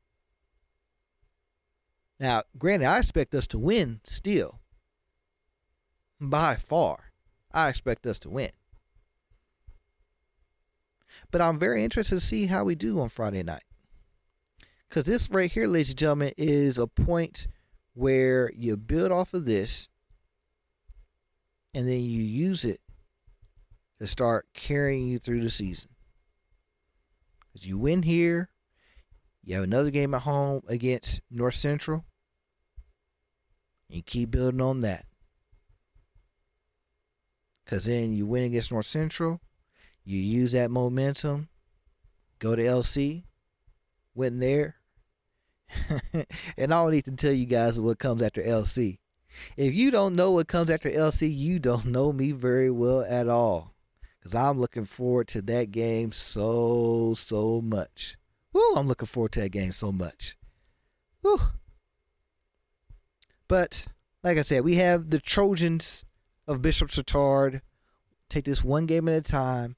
Now, granted, I expect us to win still. By far, I expect us to win. But I'm very interested to see how we do on Friday night. Because this right here, ladies and gentlemen, is a point where you build off of this and then you use it to start carrying you through the season. Because you win here, you have another game at home against North Central. And you keep building on that. Because then you win against North Central. You use that momentum. Go to LC. Win there. And I don't need to tell you guys what comes after LC. If you don't know what comes after LC, you don't know me very well at all. Because I'm looking forward to that game so much. Woo, I'm looking forward to that game so much. Woo. But, like I said, we have the Trojans of Bishop Chatard. Take this one game at a time.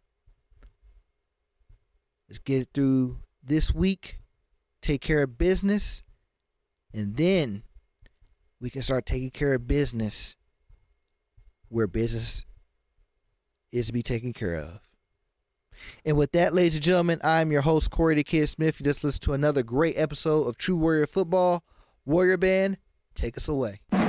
Let's get it through this week. Take care of business. And then we can start taking care of business where business is to be taken care of. And with that, ladies and gentlemen, I'm your host, Corey the Kid Smith. You just listened to another great episode of True Warrior Football. Warrior Band, take us away.